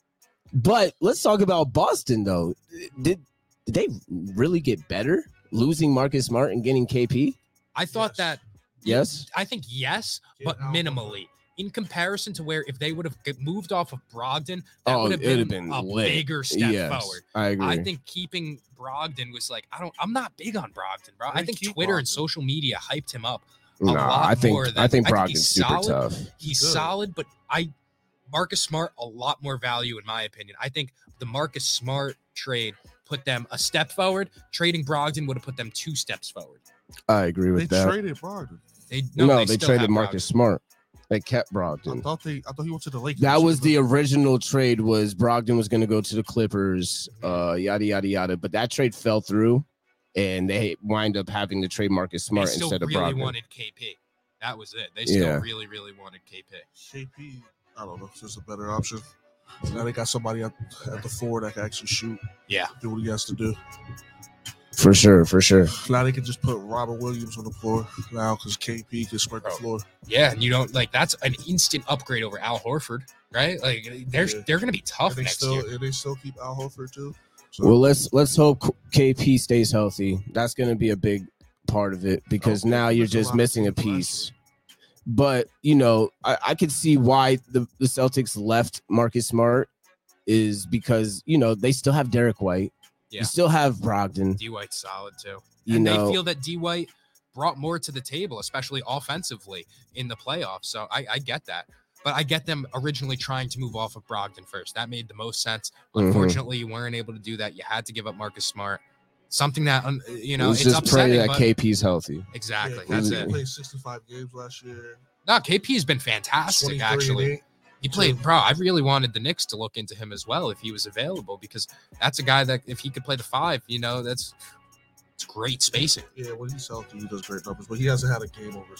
but let's talk about Boston though. Did did they really get better losing Marcus Smart and getting K P? I thought Yes. that. Yes. I think yes, Get but out. minimally. In comparison to where if they would have moved off of Brogdon, that Oh, would have it'd been, have been a lit. bigger step Yes, forward. I agree. I think keeping Brogdon was like, I don't, I'm not big on Brogdon, bro. I They think keep Twitter and Brogdon. social media hyped him up. a Nah, lot I think more I than- think I think Brogdon's he's super solid. tough. He's Good. solid, but I, Marcus Smart, a lot more value in my opinion. I think the Marcus Smart trade put them a step forward. Trading Brogdon would have put them two steps forward. I agree They with that. traded Brogdon. They no, no, they, still traded have Marcus Brogdon. Smart. They kept I Brogdon. thought they. I thought he went to the Lakers. That was the original trade. Was Brogdon was going to go to the Clippers, uh, yada yada yada. But that trade fell through, and they wind up having to trade Marcus They Smart still instead of really Brogdon. wanted K P. That was it. They still Yeah. really, really wanted K P. K P. I don't know. It's just a better option. Now they got somebody at, at the four that can actually shoot. Yeah. Do what he has to do. For sure, for sure. Now they can just put Robert Williams on the floor now because K P can spread the Bro. floor. Yeah, and you don't like that's an instant upgrade over Al Horford, right? Like they're Yeah. they're gonna be tough And they next still year. and they still keep Al Horford too. So Well, let's let's hope K P stays healthy. That's going to be a big part of it because Okay, now you're missed a just lot of missing a people last piece. But you know, I, I could see why the, the Celtics left Marcus Smart is because you know they still have Derek White, Yeah. you still have Brogdon. D White's solid too. You and know, they feel that D White brought more to the table, especially offensively in the playoffs. So I, I get that. But I get them originally trying to move off of Brogdon first. That made the most sense. Mhm. Unfortunately, you weren't able to do that. You had to give up Marcus Smart. Something that um, you know, let's it's just pray upsetting. that but K P's healthy. exactly, Yeah, that's he it. played sixty-five games last year. No, K P has been fantastic, actually. He played, bro. I really wanted the Knicks to look into him as well if he was available, because that's a guy that if he could play the five, you know, that's it's great spacing. Yeah, when he's healthy, he does great numbers, but he hasn't had a game over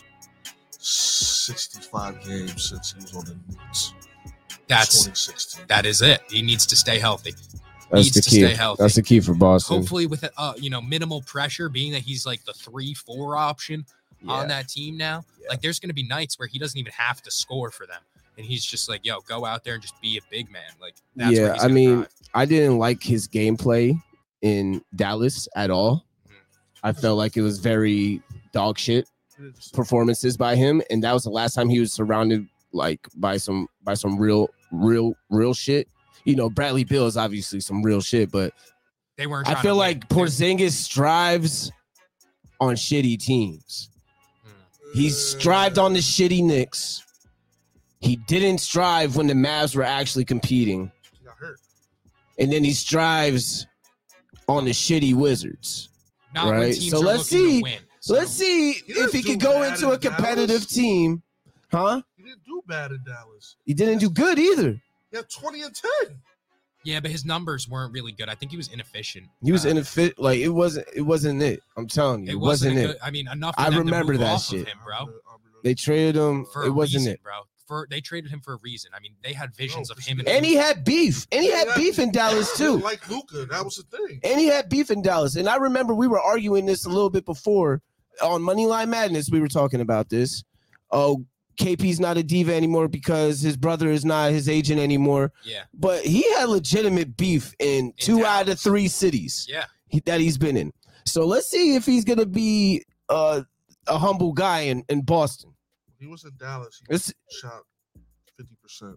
sixty-five games since he was on the Knicks. That's that is it. He needs to stay healthy. That's needs the to key. stay healthy. That's the key for Boston. Hopefully, with uh, you know, minimal pressure, being that he's like the three four option yeah. on that team now. Yeah. Like, there's going to be nights where he doesn't even have to score for them. And he's just like, yo, go out there and just be a big man. Like, that's yeah, where he's I mean, thrive. I didn't like his gameplay in Dallas at all. Mm-hmm. I felt like it was very dog shit performances by him, and that was the last time he was surrounded like by some by some real, real, real shit. You know, Bradley Beal is obviously some real shit, but they weren't. I feel like win. Porzingis strives on shitty teams. Mm. He strived on the shitty Knicks. He didn't strive when the Mavs were actually competing. He got hurt. And then he strives on the shitty Wizards. Not right? So let's see. Win, so. Let's see if he could go into a competitive Dallas. team. Huh? He didn't do bad in Dallas. He didn't do good either. He had twenty and ten. Yeah, but his numbers weren't really good. I think he was inefficient. He was uh, inefficient. Like, it wasn't it wasn't it. I'm telling you. It, it wasn't, wasn't it. Good, I mean, enough for I them remember to move that off shit. Of him, bro. They traded him. For it wasn't reason, it, bro. For they traded him for a reason. I mean, they had visions no, of him, and, and he had beef, and he had yeah, beef in Dallas too. Like Luka, that was the thing. And he had beef in Dallas, and I remember we were arguing this a little bit before on Moneyline Madness. We were talking about this. Oh, K P's not a diva anymore because his brother is not his agent anymore. Yeah, but he had legitimate beef in, in two Dallas. out of three cities. Yeah, he, that he's been in. So let's see if he's gonna be uh, a humble guy in, in Boston. He was in Dallas. He it's, shot fifty percent.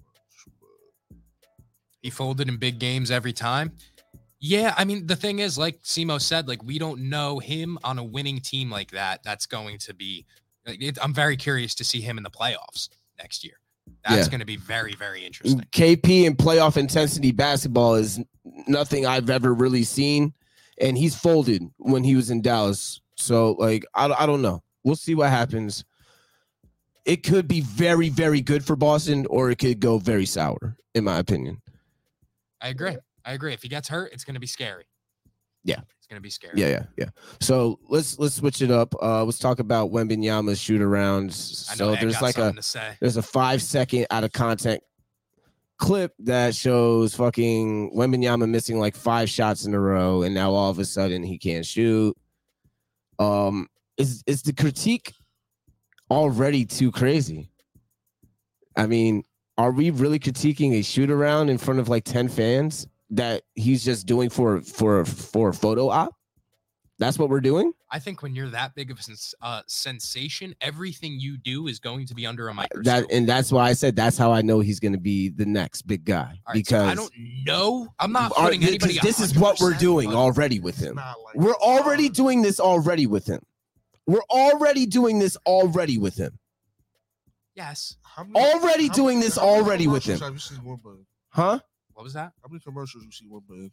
He folded in big games every time. Yeah, I mean, the thing is, like Simo said, like, we don't know him on a winning team like that. That's going to be like, it, I'm very curious to see him in the playoffs next year. That's yeah. going to be very, very interesting. K P in playoff intensity basketball is nothing I've ever really seen. And he's folded when he was in Dallas. So, like, I, I don't know. We'll see what happens. It could be very, very good for Boston, or it could go very sour, in my opinion. I agree. I agree. If he gets hurt, it's going to be scary. Yeah. It's going to be scary. Yeah, yeah, yeah. So let's let's switch it up. Uh, let's talk about Wembanyama's shoot arounds. So there's like a there's a five second out of content clip that shows fucking Wembanyama missing like five shots in a row, and now all of a sudden he can't shoot. Um, is is the critique already too crazy? I mean, are we really critiquing a shoot around in front of like ten fans that he's just doing for for for a photo op? That's what we're doing? I think when you're that big of a sens- uh, sensation, everything you do is going to be under a microscope. That and that's why I said that's how I know he's going to be the next big guy. Right, because so I don't know. I'm not putting are, anybody. This is what we're doing already with him. Like we're already doing this already with him. We're already doing this already with him. Yes. Many, already doing many, this already with him. Have you seen one button? Huh? What was that? How many commercials you see one button?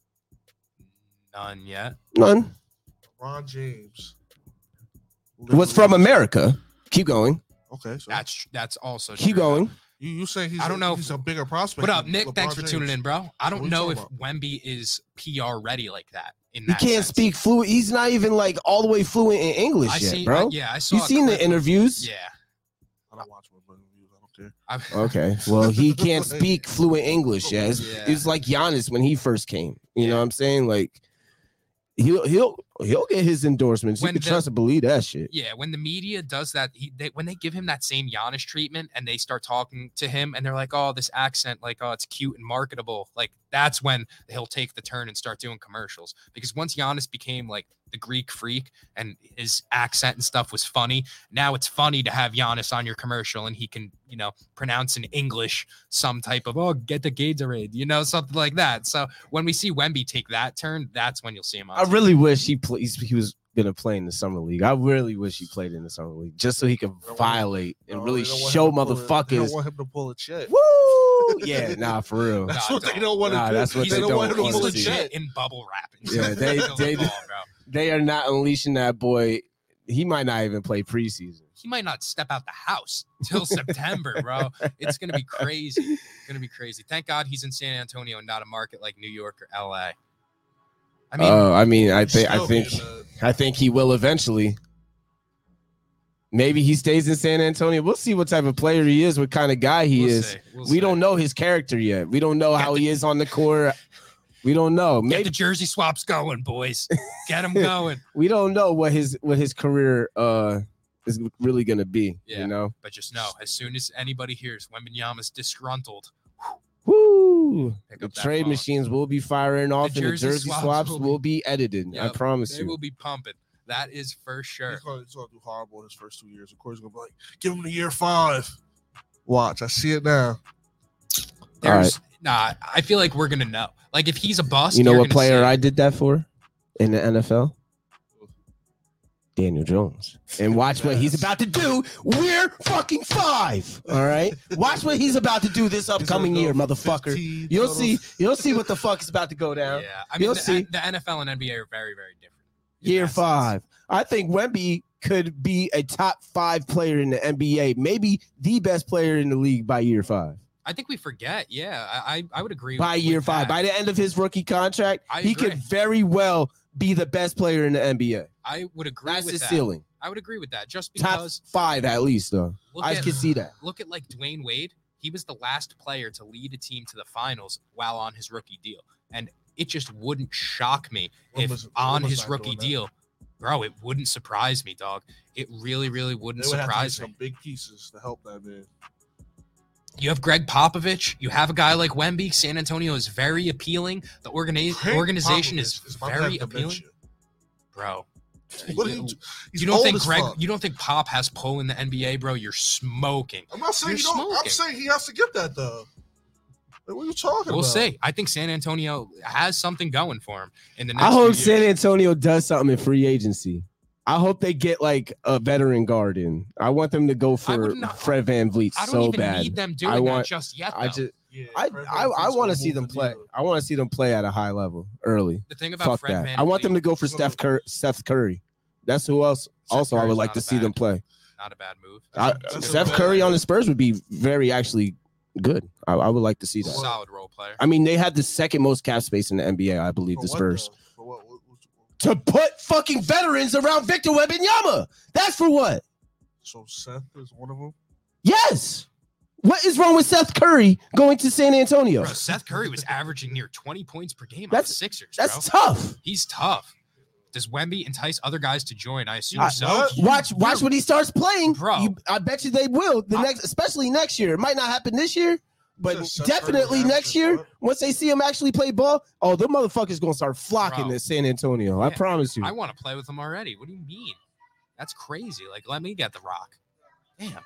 None yet. None. Ron James. What's from America? Keep going. Okay. So. That's that's also Keep true. going. You you saying he's I don't a, know he's if, a bigger prospect. What up, Nick? LeBron Thanks for James. tuning in, bro. I don't know if about? Wemby is P R ready like that. In he that can't sense. speak fluent. He's not even like all the way fluent in English I yet, seen, bro. I, yeah, I saw. You seen the interviews? Yeah. I don't watch my interviews. I don't care. Okay. Well, he can't speak fluent English yet. It's, Yeah. it's like Giannis when he first came. You yeah. know what I'm saying? Like he'll he'll he'll get his endorsements. You When can the- trust and believe that shit. Yeah, when the media does that, he, they, when they give him that same Giannis treatment and they start talking to him and they're like, oh, this accent, like, oh, it's cute and marketable. Like, that's when he'll take the turn and start doing commercials. Because once Giannis became like the Greek freak and his accent and stuff was funny, now it's funny to have Giannis on your commercial and he can, you know, pronounce in English some type of, oh, get the Gatorade, you know, something like that. So when we see Wemby take that turn, that's when you'll see him on I T V. really wish he plays. He was gonna play in the summer league. I really wish he played in the summer league just so he could violate and No, really they don't want show him to pull a- They motherfuckers. don't want him to pull a check. Woo! Yeah, nah, for real. That's Nah, what they don't. don't want to Nah, do. that's what He's, they don't don't want him to want pull to a see. check. legit in bubble wrapping. Yeah, they- Don't they- call, bro. They are not unleashing that boy he might not even play preseason. He might not step out the house till September, bro. It's gonna be crazy. It's gonna be crazy. Thank God he's in San Antonio and not a market like New York or L A. I mean, uh, I mean, I think, I Still think, being, uh, I think he will eventually. Maybe he stays in San Antonio. We'll see what type of player he is, what kind of guy he we'll is. see. We'll we see. don't know his character yet. We don't know how he is on the court. We don't know. Get Maybe the jersey swaps going, boys. Get them going. we don't know what his what his career uh is really gonna be. Yeah. You know. But just know, as soon as anybody hears Wembanyama's disgruntled, Woo! Pick The up that trade phone. machines will be firing off, and the jersey jersey swaps swaps will will be- be edited. I Yep. promise they you. will be pumping. That is for sure. He's gonna, he's gonna do horrible in his first two years. Of course, he's gonna be like, give him the year five. Watch, I see it now. There's nah. I feel like we're gonna know. Like if he's a bust, You know you're what gonna player see I it. did that for in the N F L? Daniel Jones. And watch what he's about to do. We're fucking five. All right. Watch what he's about to do this upcoming He's year, gonna go motherfucker. fifteen You'll totals. see. You'll see what the fuck is about to go down. Yeah, I mean You'll the, see. the N F L and N B A are very, very different. in Year that sense. five. I think Wemby could be a top five player in the N B A, maybe the best player in the league by year five. I think we forget. Yeah, I I, I would agree. By with year that. five, by the end of his rookie contract, I he agree. could very well be the best player in the N B A. I would agree That's with his that. ceiling. I would agree with that. Just Top because five at least, though. look I at, can see that. Look at like Dwayne Wade. He was the last player to lead a team to the finals while on his rookie deal, and it just wouldn't shock me When if was- on when was his not rookie doing that? deal, bro. It wouldn't surprise me, dog. It really, really wouldn't They would have to get surprise me. some big pieces to help that man. You have Greg Popovich. You have a guy like Wemby. San Antonio is very appealing. The organi- Greg organization Popovich is about to have very appealing, dementia. bro. What are You, you, he's you don't old think as Greg? fuck. You don't think Pop has pull in the N B A, bro? You're smoking. I'm not saying You're you don't. I'm smoking. saying he has to get that though. Like, what are you talking We'll about? see. I think San Antonio has something going for him in the next I few hope years. San Antonio does something in free agency. I hope they get like a veteran guard in. I want them to go for would not- Fred Van Vliet I don't so even bad. need them doing I want- that just yet. I though. just Yeah, I Fred I, I VanVleet's want gonna to see move them the play. needle. I want to see them play at a high level early. the thing about Fuck Fred that. Van I want them to go for So- Steph Cur- Steph Curry. That's who else. Steph Also, I would Curry's like not to a see them bad- play. Not a bad move. I, That's a Steph bad- Curry on the Spurs would be very actually good. I, I would like to see that. Solid role player. I mean, they have the second most cap space in the N B A, I believe, For the what, Spurs. though? For what- what- what- To put fucking veterans around Victor Wembanyama. That's for what? So Seth is one of them. Yes. What is wrong with Seth Curry going to San Antonio? Bro, Seth Curry was averaging near twenty points per game on That's- the Sixers. That's bro. tough. He's tough. Does Wemby entice other guys to join? I assume I- so. What? Watch, watch when he starts playing, Bro. You, I bet you they will. The I- next, especially next year. It might not happen this year, but Just Seth definitely Curry next averages year. what? Once they see him actually play ball, oh, the motherfuckers gonna start flocking Bro. to San Antonio. I Yeah. promise you. I want to play with him already. What do you mean? That's crazy. Like, let me get the rock. Damn.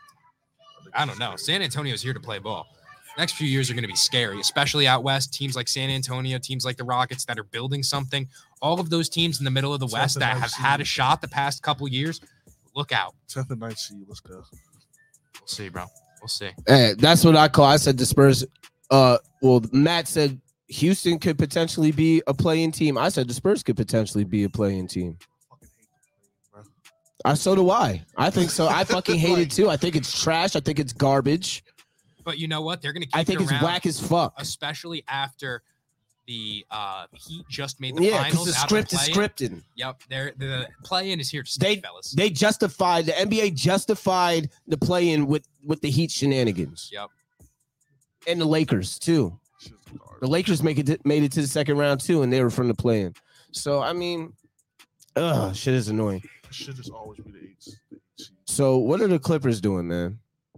I don't know. San Antonio's here to play ball. Next few years are going to be scary, especially out west. Teams like San Antonio, teams like the Rockets that are building something. All of those teams in the middle of the Tenth West and that ninth have seed. had a shot the past couple years. Look out. tenth and ninth seed. Let's go. We'll see, bro. We'll see. Hey, that's what I call. I said the Spurs. Uh, well, Matt said Houston could potentially be a playing team. I said the Spurs could potentially be a playing team. Fucking hate the play, bro. I so do I. I think so. I fucking hate it Like- too. I think it's trash. I think it's garbage. But you know what? They're going to keep I think it it's around, whack as fuck. especially after the uh, Heat just made the Yeah, because finals. the out of script is play-in. scripted. Yep, they're, the play-in is here to stay, They fellas. they justified the N B A justified the play-in with with the Heat shenanigans Yep. and the Lakers too. Shit's The garbage. Lakers make it made it to the second round too, and they were from the play-in. So I mean, ugh, shit is annoying. It should just always be the eights. the eight seed. So what are the Clippers doing, man?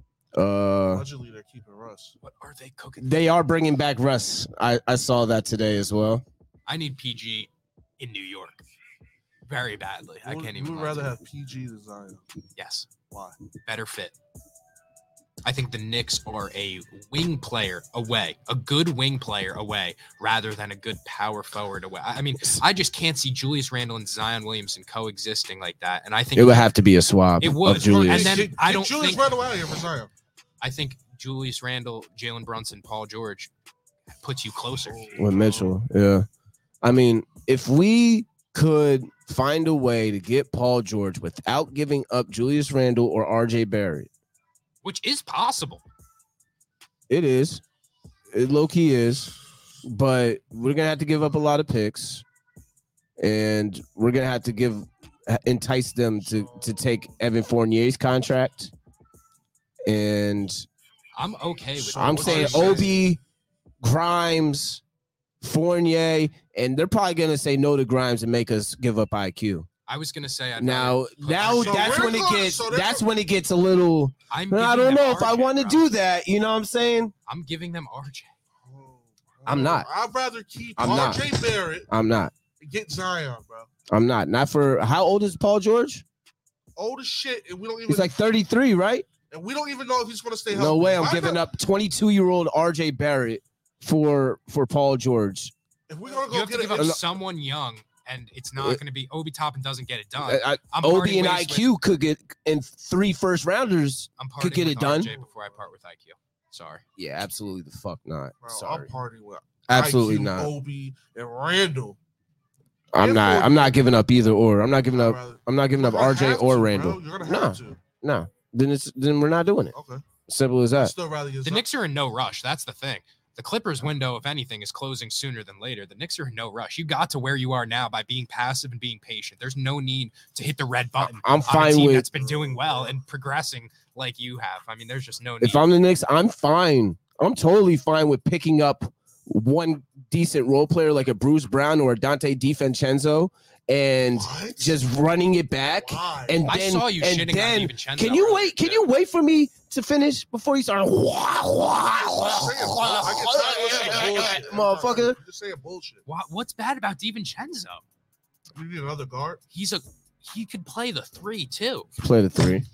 Uh, Allegedly, they're keeping Russ. What are they cooking? they are bringing back Russ. I I saw that today as well. I need P G in New York very badly. I You would- can't You even. would lie rather to you. have P G than Zion. Yes, Why? better fit. I think the Knicks are a wing player away, a good wing player away, rather than a good power forward away. I I mean, I just can't see Julius Randle and Zion Williamson coexisting like that. And I think It would have to be a swap. It would. of Julius. And then Get- I get don't Julius think- Randle out of here for Zion. I think Julius Randle, Jalen Brunson, Paul George puts you closer. with Mitchell. Yeah. I mean, if we could find a way to get Paul George without giving up Julius Randle or R J Barrett. Which is possible. It is. It low-key is. But we're going to have to give up a lot of picks. And we're going to have to give entice them to, to take Evan Fournier's contract. And I'm okay with I'm that. saying Obi, Grimes, Fournier, and they're probably going to say no to Grimes and make us give up I Q. I was gonna say I'd now, now So that's we're when it going- gets. so That's they're- when it gets a little. I'm I giving don't them know if I R J, want to bro. do that. You know what I'm saying? I'm giving them R J. I'm not. I'd rather keep I'm R not. J Barrett I'm not. and get Zion, bro. I'm not. Not for how old is Paul George? Old as shit, and we don't even. He's like thirty-three, right? and we don't even know if he's going to stay healthy. No way. I'm Why giving not? up twenty-two-year-old R J Barrett for for Paul George. If we're going You go have to get give it, up someone young, and it's not Uh, going to be Obi Toppin doesn't get it done. I, I, I'm Obi parting and ways I Q could get in three first rounders. I'm could parting get with it done. R J before I part with I Q. Sorry. Yeah, absolutely the fuck not. bro, Sorry, I'm partying with absolutely I Q, not. Obi and Randall. I'm and not. I'm Fournier. not giving up either or. I'm not giving I'd up. rather- I'm not giving You're up gonna R J have or to, bro. Randall. You're gonna No. have to. No, then it's then we're not doing it. Okay. Simple as I'd that. still rather get The Zion. Knicks are in no rush. That's the thing. The Clippers window, if anything, is closing sooner than later. The Knicks are in no rush. You got to where you are now by being passive and being patient. There's no need to hit the red button I'm on a fine team with. that's been doing well and progressing like you have. I mean, there's just no need. If I'm the Knicks, I'm fine. I'm totally fine with picking up one decent role player like a Bruce Brown or a Dante DiVincenzo and What? just running it back. Why? And I then, saw you and shitting then, on DiVincenzo. can you earlier wait? Can today. you wait for me to finish before you start? Motherfucker. Just saying bullshit. Wha- What's bad about DiVincenzo? We need another guard. He's a he could play the three too, Play the three.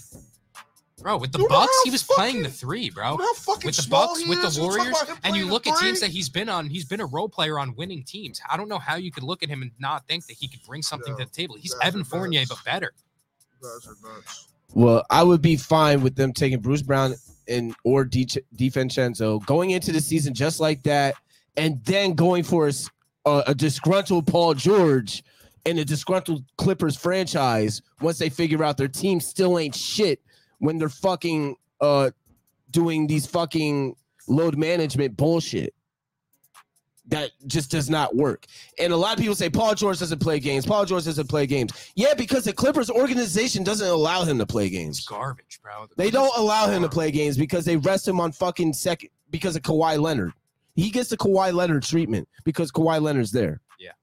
bro. With the You know Bucks, how he was fucking- playing the three, bro. You know how fucking With the small Bucks, he with the is? You talk Warriors, about him and you playing look the at teams three? that he's been on. He's been a role player on winning teams. I don't know how you could look at him and not think that he could bring something Yeah, to the table. He's guys are Evan Fournier, nuts. but better. You guys are nuts. Well, I would be fine with them taking Bruce Brown and or Di DiVincenzo going into the season just like that, and then going for a, s- a- a disgruntled Paul George and a disgruntled Clippers franchise once they figure out their team still ain't shit when they're fucking uh doing these fucking load management bullshit. That just does not work. And a lot of people say Paul George doesn't play games. Paul George doesn't play games. Yeah, because the Clippers organization doesn't allow him to play It's games. garbage, bro. The They Clippers don't allow him to are- play games because they rest him on fucking second because of Kawhi Leonard. He gets the Kawhi Leonard treatment because Kawhi Leonard's there.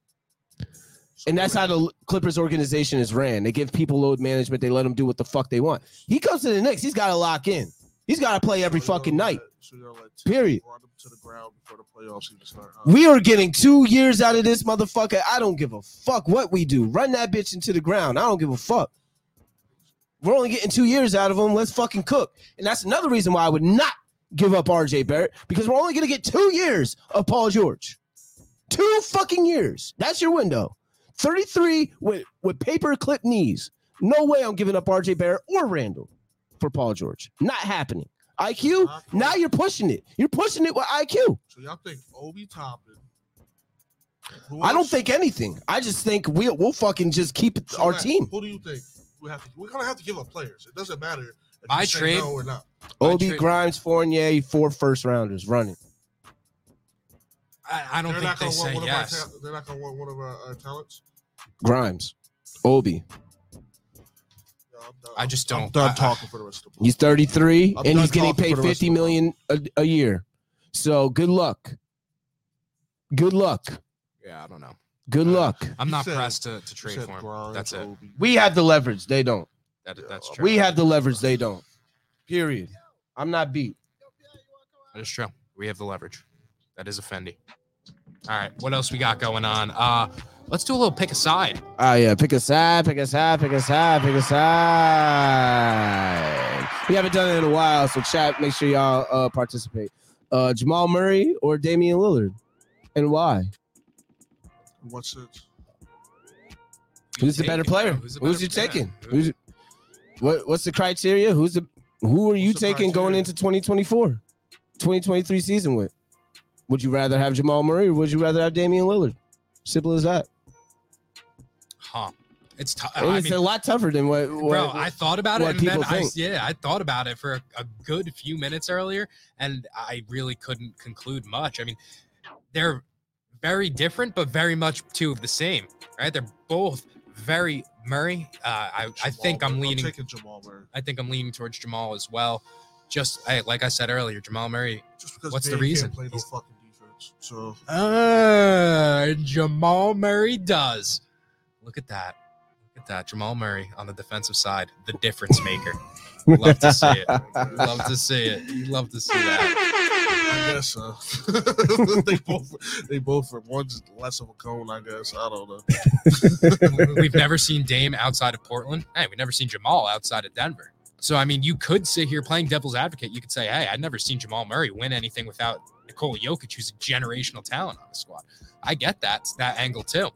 And that's how the Clippers organization is ran. They give people load management. They let them do what the fuck they want. He comes to the Knicks. He's got to lock in. He's got to play every So you're fucking gonna night. let- so you're gonna let Tim Period. Run him to the ground before the playoffs even start. huh? We are getting two years out of this motherfucker. I don't give a fuck what we do. Run that bitch into the ground. I don't give a fuck. We're only getting two years out of him. Let's fucking cook. And that's another reason why I would not give up R J Barrett, because we're only going to get two years of Paul George. Two fucking years. That's your window. thirty-three with, with paper clip knees. No way I'm giving up R J Barrett or Randall for Paul George. Not happening. I Q, now you're pushing it. You're pushing it with I Q. So y'all think Obi Toppin? Who I don't else? think anything. I just think we'll, we'll fucking just keep So our Matt, team. Who do you think we have to? We're gonna have to give up players. It doesn't matter if By you say trade- no or not. Obi, trade- Grimes, Fournier, four first rounders running. I, I don't They're think not they gonna want say one yes. of our. Ta- they're not gonna want one of our, our talents. Grimes, Obi. No, I'm done. I just I'm don't- done I- talking for the rest of the. He's thirty-three I'm and done he's getting talking paid for the rest fifty of the million a, a year. So good luck. Good luck. Yeah, I don't know. Good luck. I'm He not said- pressed to, to He trade said for him. Grimes, That's it. Obi. We have the leverage. They don't. That, that's Yeah, true. We have the leverage. They don't. Period. I'm not beat. That is true. We have the leverage. That is a Fendi. All right. What else we got going on? Uh, let's do a little pick a side. Oh, yeah. Pick a side, pick a side, pick a side, pick a side. We haven't done it in a while, so chat, make sure y'all uh, participate. Uh, Jamal Murray or Damian Lillard? And why? In what sense? Who's the better taking, player? bro? Who's, the Who's better you taking? player? Who's what? What's the criteria? Who's the who are you What's the taking going criteria? into twenty twenty-four, twenty twenty-three season with? Would you rather have Jamal Murray or would you rather have Damian Lillard? Simple as that. huh? It's tough. And I it's mean, a lot tougher than what, what bro, I thought about it, what and then people I, think. yeah, I thought about it for a, a good few minutes earlier, and I really couldn't conclude much. I mean, they're very different, but very much two of the same, right? They're both very Murray. Uh, I, I think I'm Murray. leaning. I'm taking Jamal Murray. I think I'm leaning towards Jamal as well. Just I, like I said earlier, Jamal Murray. Just because What's the Dame reason? Can't play no He's- fucking defense. So Uh, Jamal Murray does. Look at that. Look at that. Jamal Murray on the defensive side, the difference maker. Love to see it. Love to see it. You love to see that. I guess so. they both, they both are one's less of a cone. I guess I don't know. We've never seen Dame outside of Portland. Hey, we've never seen Jamal outside of Denver. So, I mean, you could sit here playing devil's advocate. You could say, hey, I've never seen Jamal Murray win anything without Nikola Jokic, who's a generational talent on the squad. I get that, that angle too.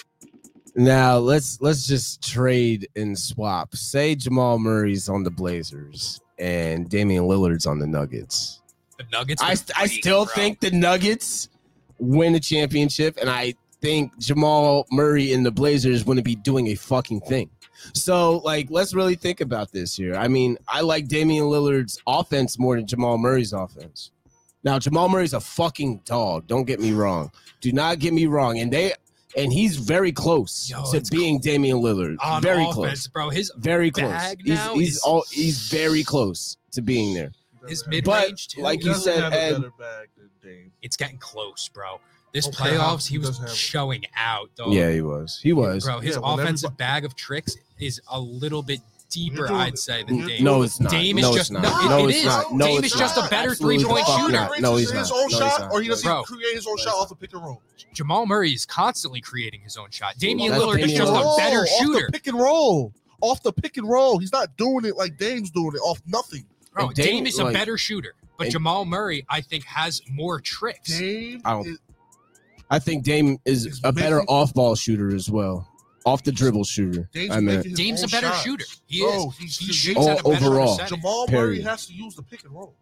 Now let's let's just trade and swap. Say Jamal Murray's on the Blazers and Damian Lillard's on the Nuggets. The Nuggets. I, would I freak, still bro. think the Nuggets win the championship, and I think Jamal Murray and the Blazers wouldn't be doing a fucking thing. So, like, let's really think about this here. I mean, I like Damian Lillard's offense more than Jamal Murray's offense. Now, Jamal Murray's a fucking dog. Don't get me wrong. Do not get me wrong. And they and he's very close Yo, to it's being Damian Lillard. on Very offense, close. bro. His Very close. bag He's now he's is- all he's very close to being there. his But mid But, range too. like he you doesn't said, have a Ed- better bag than Dame. It's getting close, bro. This Okay, playoffs, he he was does have- showing out, dog. Yeah, he was. He was. Bro, his Yeah, when offensive everybody- bag of tricks is a little bit deeper, You're doing I'd it. say, than You're Dame. No, it's not. Dame is no, just it's not. no, no, it it's is. not. No, Dame it's is just not. a better Absolutely three-point the fuck shooter. not. No, he's his not. own No, shot, he's not. or he No, he's doesn't Bro. create his own shot off the pick and roll. Jamal Murray is constantly creating his own shot. Damian That's Lillard is Damian just a Lillard. better Off shooter. the pick and roll. Off the pick and roll. He's not doing it like Dame's doing it off nothing. Bro, And Dame, Dame, is a like- better shooter, but and- Jamal Murray, I think, has more tricks. Dame I don't- is, I think Dame is He's a better making- off-ball shooter as well. Off the dribble shooter. Dame's I mean, making his Dame's own a better shots. shooter. He Bro, is. he's He creating- shoots at a All better overall. percentage. Jamal Murray Period. has to use the pick and roll.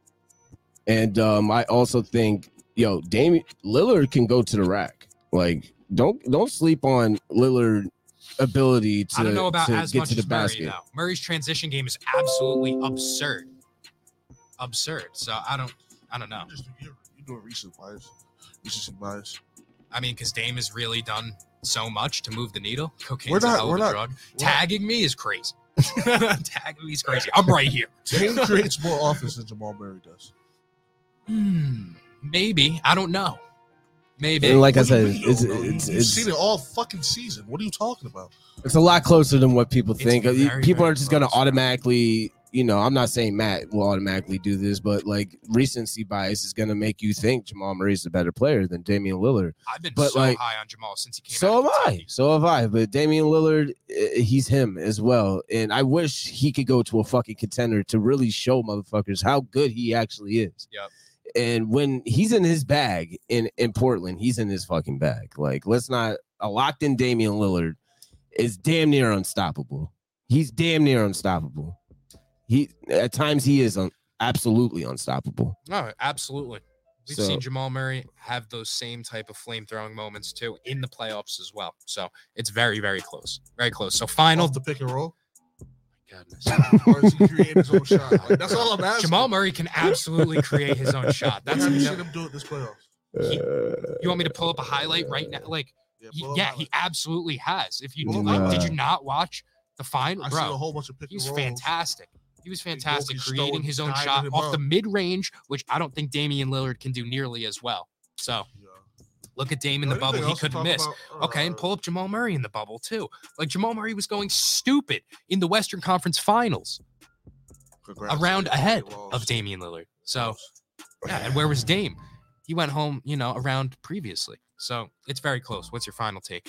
and um, I also think, yo, Dame Lillard can go to the rack. Like, don't don't sleep on Lillard ability to, I don't know about to as get much to the as Murray, basket. though. Murray's transition game is absolutely absurd. Absurd. So I don't I don't know. Just you're, you're doing recent bias. Recency bias. I mean, because Dame has really done so much to move the needle. Cocaine's We're a not- hell of we're a not- drug. we're- Tagging me is crazy. Tagging me is crazy. I'm right here. Dame creates more offense than Jamal Murray does. Hmm, maybe. I don't know. Maybe. And like I What do you said, mean you it's don't know? it's You've it's, seen it all fucking season. What are you talking about? it's a lot closer than what people It's think. very, People very are just gonna close. automatically, you know. I'm not saying Matt will automatically do this, but like recency bias is gonna make you think Jamal Murray's a better player than Damian Lillard. I've been but, so like, high on Jamal since he came So out have of I. Kentucky. So have I. But Damian Lillard, eh, he's him as well. And I wish he could go to a fucking contender to really show motherfuckers how good he actually is. Yep. And when he's in his bag in, in Portland, he's in his fucking bag. Like, let's not a locked in Damian Lillard is damn near unstoppable. He's damn near unstoppable. He at times he is un, absolutely unstoppable. No, absolutely. We've So- seen Jamal Murray have those same type of flame throwing moments too in the playoffs as well. So it's very, very close. Very close. So final. Off the pick and roll, Goodness. or is he creating his own shot? Like, that's all I'm asking. Jamal Murray can absolutely create his own shot. What That's have you no- seen him do it this playoffs? He- you want me to pull up a highlight right now? Like, Yeah, he- pull up yeah, highlights. he absolutely has. If you Pull did, up Nah. did you highlights. not watch the final, I seen a bro? whole bunch of pick He was and rolls. fantastic. He was fantastic, Jokic creating throwing- his own diving shot him off up. the mid range, which I don't think Damian Lillard can do nearly as well. So Yeah. look at Dame in the Anything bubble; he else to couldn't talk miss. about? Okay, and Uh, pull up Jamal Murray in the bubble too. Like Jamal Murray was going stupid in the Western Conference Finals, congrats. a round They ahead lost. of Damian Lillard. So yeah, and where was Dame? He went home, you know, a round previously. So it's very close. What's your final take?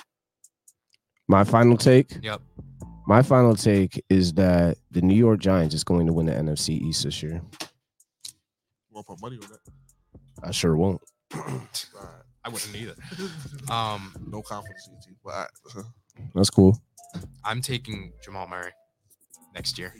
My final take. Yep. My final take is that the New York Giants is going to win the N F C East this year. Won't put money on that. I sure won't. All I wouldn't either. right. Um, No confidence in your team, but I, That's cool. I'm taking Jamal Murray next year.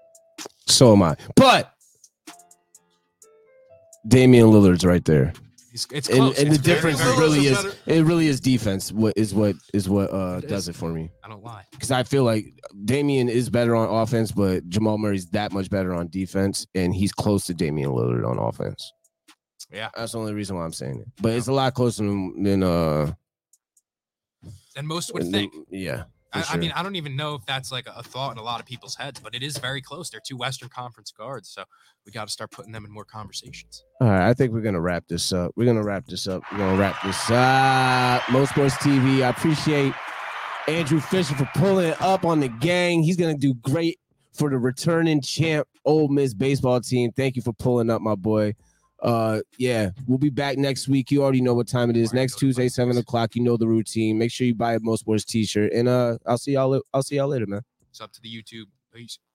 So am I. But Damian Lillard's right there. He's, it's And, close. and It's the very, difference very is really close. is it really is defense. What is what is what uh, It does is. it for me? I don't lie. Because I feel like Damian is better on offense, but Jamal Murray's that much better on defense, and he's close to Damian Lillard on offense. Yeah. That's the only reason why I'm saying it. But it's a lot closer than, than uh. And most would than- think. Yeah. for I, I sure. mean, I don't even know if that's like a thought in a lot of people's heads, but it is very close. They're two Western Conference guards, so we got to start putting them in more conversations. All right, I think we're gonna wrap this up. We're gonna wrap this up. We're gonna wrap this up. Mo Sports T V. I appreciate Andrew Fisher for pulling up on the gang. He's gonna do great for the returning champ Ole Miss baseball team. Thank you for pulling up, my boy. Uh, yeah, we'll be back next week. You already know what time it is. Next Tuesday, seven o'clock. You know the routine. Make sure you buy a Mo Sports T-shirt, and uh, I'll see y'all. I'll see y'all later, man. It's up to the YouTube. Peace.